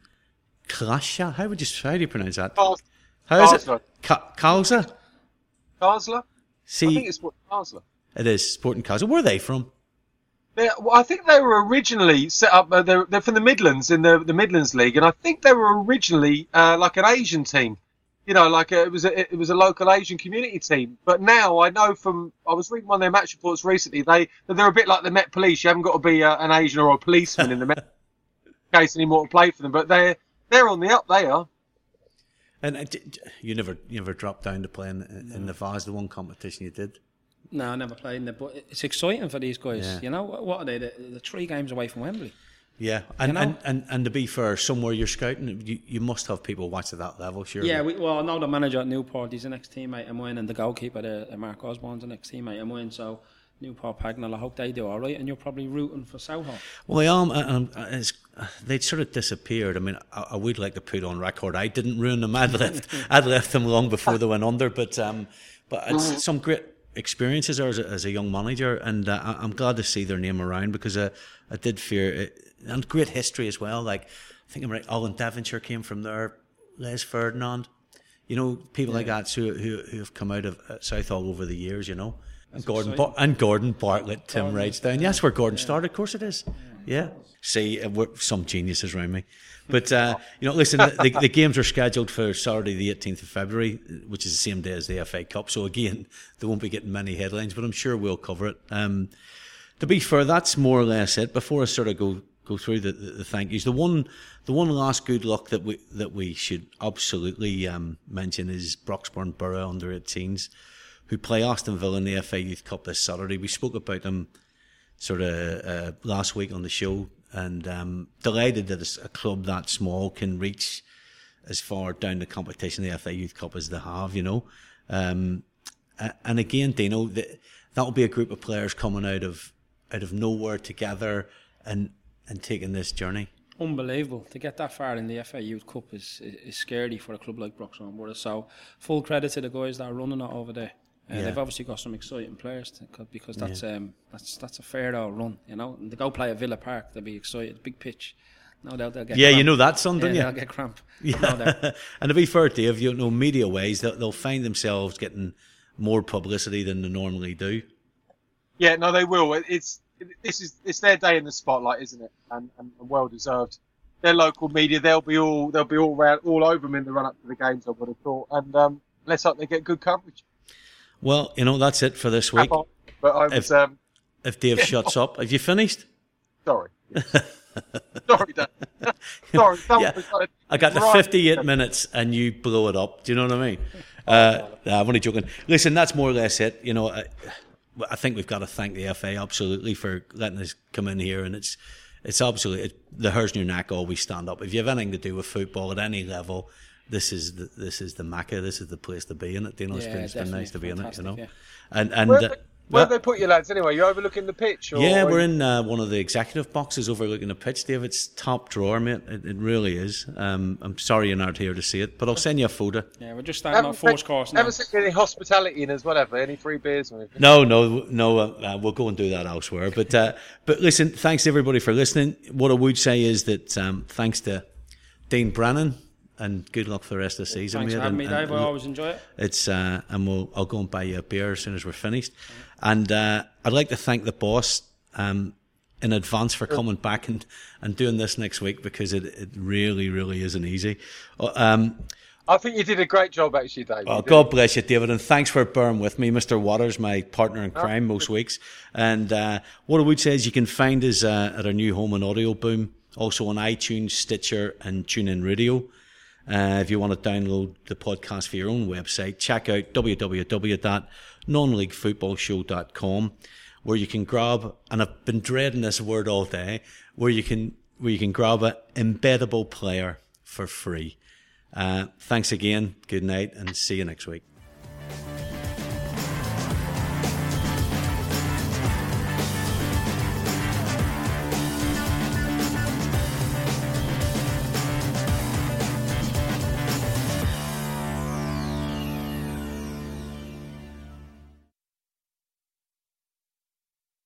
Clasha. How would you how do you pronounce that? Carl- How is Karsler. it? Ka- Karsler? Karsler? See, I think it's Karsler. It is Sporting Karsler. Where are they from? They're, well, I think they were originally set up. Uh, they're, they're from the Midlands in the the Midlands League, and I think they were originally uh, like an Asian team. You know, like a, it was a, it was a local Asian community team. But now I know from, I was reading one of their match reports recently, they, they're a bit like the Met Police. You haven't got to be uh, an Asian or a policeman in the Met case anymore to play for them. But they're, they're on the up, they are. And uh, you never you never dropped down to play in, in the Vase, the one competition you did? No, I never played in it, but it's exciting for these guys. Yeah. You know, what are they? The, the three games away from Wembley. Yeah, and, you know? and, and, and to be fair, somewhere you're scouting, you, you must have people watch at that level, surely. Yeah, we, well, I know the manager at Newport, he's an ex-teammate of mine, and the goalkeeper, the, Mark Osborne's an ex-teammate of mine, so Newport Pagnell, I hope they do all right, and you're probably rooting for Southall. Well, I am, and it's, they'd sort of disappeared. I mean, I, I would like to put on record, I didn't ruin them, I'd left, I'd left them long before they went under, but um, but it's some great experiences as a, as a young manager, and uh, I'm glad to see their name around, because uh, I did fear it. And great history as well. Like, I think I'm right, Alan Devonshire came from there, Les Ferdinand. You know, people yeah. like that who, who who have come out of Southall over the years, you know. And Gordon, Bar- and Gordon Bartlett, Tim Gordon. Wrights-down. Yes, where Gordon yeah. started, of course it is. Yeah. yeah. See, uh, we're, some geniuses around me. But, uh, you know, listen, the, the games are scheduled for Saturday the eighteenth of February, which is the same day as the F A Cup. So, again, they won't be getting many headlines, but I'm sure we'll cover it. Um, to be fair, that's more or less it. Before I sort of go... go through the, the, the thank yous. The one, the one last good luck that we that we should absolutely um, mention is Broxburn Borough under eighteens, who play Aston Villa in the F A Youth Cup this Saturday. We spoke about them sort of uh, last week on the show. and um, delighted that a club that small can reach as far down the competition, the F A Youth Cup, as they have, you know. Um, and again, Dino, that will be a group of players coming out of out of nowhere together and and taking this journey. Unbelievable. To get that far in the F A Youth Cup is, is, is scary for a club like Broxton Borough. So full credit to the guys that are running it over there. Uh, yeah. They've obviously got some exciting players to, because that's yeah. um that's that's a fair old run, you know. And they go play at Villa Park, they'll be excited. Big pitch. No doubt they'll get yeah, cramp. You know that, son, don't yeah, you? They'll get cramp. Yeah. And to be fair, Dave, you know, media ways, they'll, they'll find themselves getting more publicity than they normally do. Yeah, no, they will. It's this is it's their day in the spotlight, isn't it? And, and, and well deserved. Their local media, they'll be all they'll be all round, all over them in the run up to the games, I would have thought. And um, let's hope they get good coverage. Well, you know, that's it for this week. But I was, if, um, if Dave yeah. shuts up, have you finished? Sorry. Sorry, Dan. Sorry. Yeah. I got the fifty-eight minutes and you blow it up. Do you know what I mean? Uh, nah, I'm only joking. Listen, that's more or less it. You know, I, I think we've got to thank the F A absolutely for letting us come in here, and it's it's absolutely it, the hairs in your neck always stand up. If you have anything to do with football at any level, this is the, this is the Mecca. This is the place to be in it. You know, it's yeah, been, it's been nice to be in it. You know, yeah. and and. Where, uh, where well, have they put you, lads? Anyway, you overlooking the pitch? Or yeah, we're in uh, one of the executive boxes overlooking the pitch, Dave. It's top drawer, mate. It, it really is. Um, I'm sorry you're not here to see it, but I'll send you a photo. Yeah, we're just starting our first course now. Haven't seen any hospitality in as well, ever? Any free beers or anything? No, no, no. Uh, we'll go and do that elsewhere. But uh, but listen, thanks everybody for listening. What I would say is that um, thanks to Dean Brennan, and good luck for the rest of the season. Thanks mate. for having and, me, Dave. And, I always enjoy it. It's uh, and we'll I'll go and buy you a beer as soon as we're finished. And uh, I'd like to thank the boss um, in advance for coming back and, and doing this next week, because it, it really, really isn't easy. Um, I think you did a great job, actually, Dave. Oh, God bless you, David, and thanks for bearing with me. Mister Waters, my partner in crime most weeks. And uh, what I would say is you can find us uh, at our new home on Audio Boom, also on iTunes, Stitcher, and TuneIn Radio. Uh, if you want to download the podcast for your own website, check out w w w dot non league football show dot com, where you can grab, and I've been dreading this word all day, where you can where you can grab an embeddable player for free. Uh, thanks again, good night, and see you next week.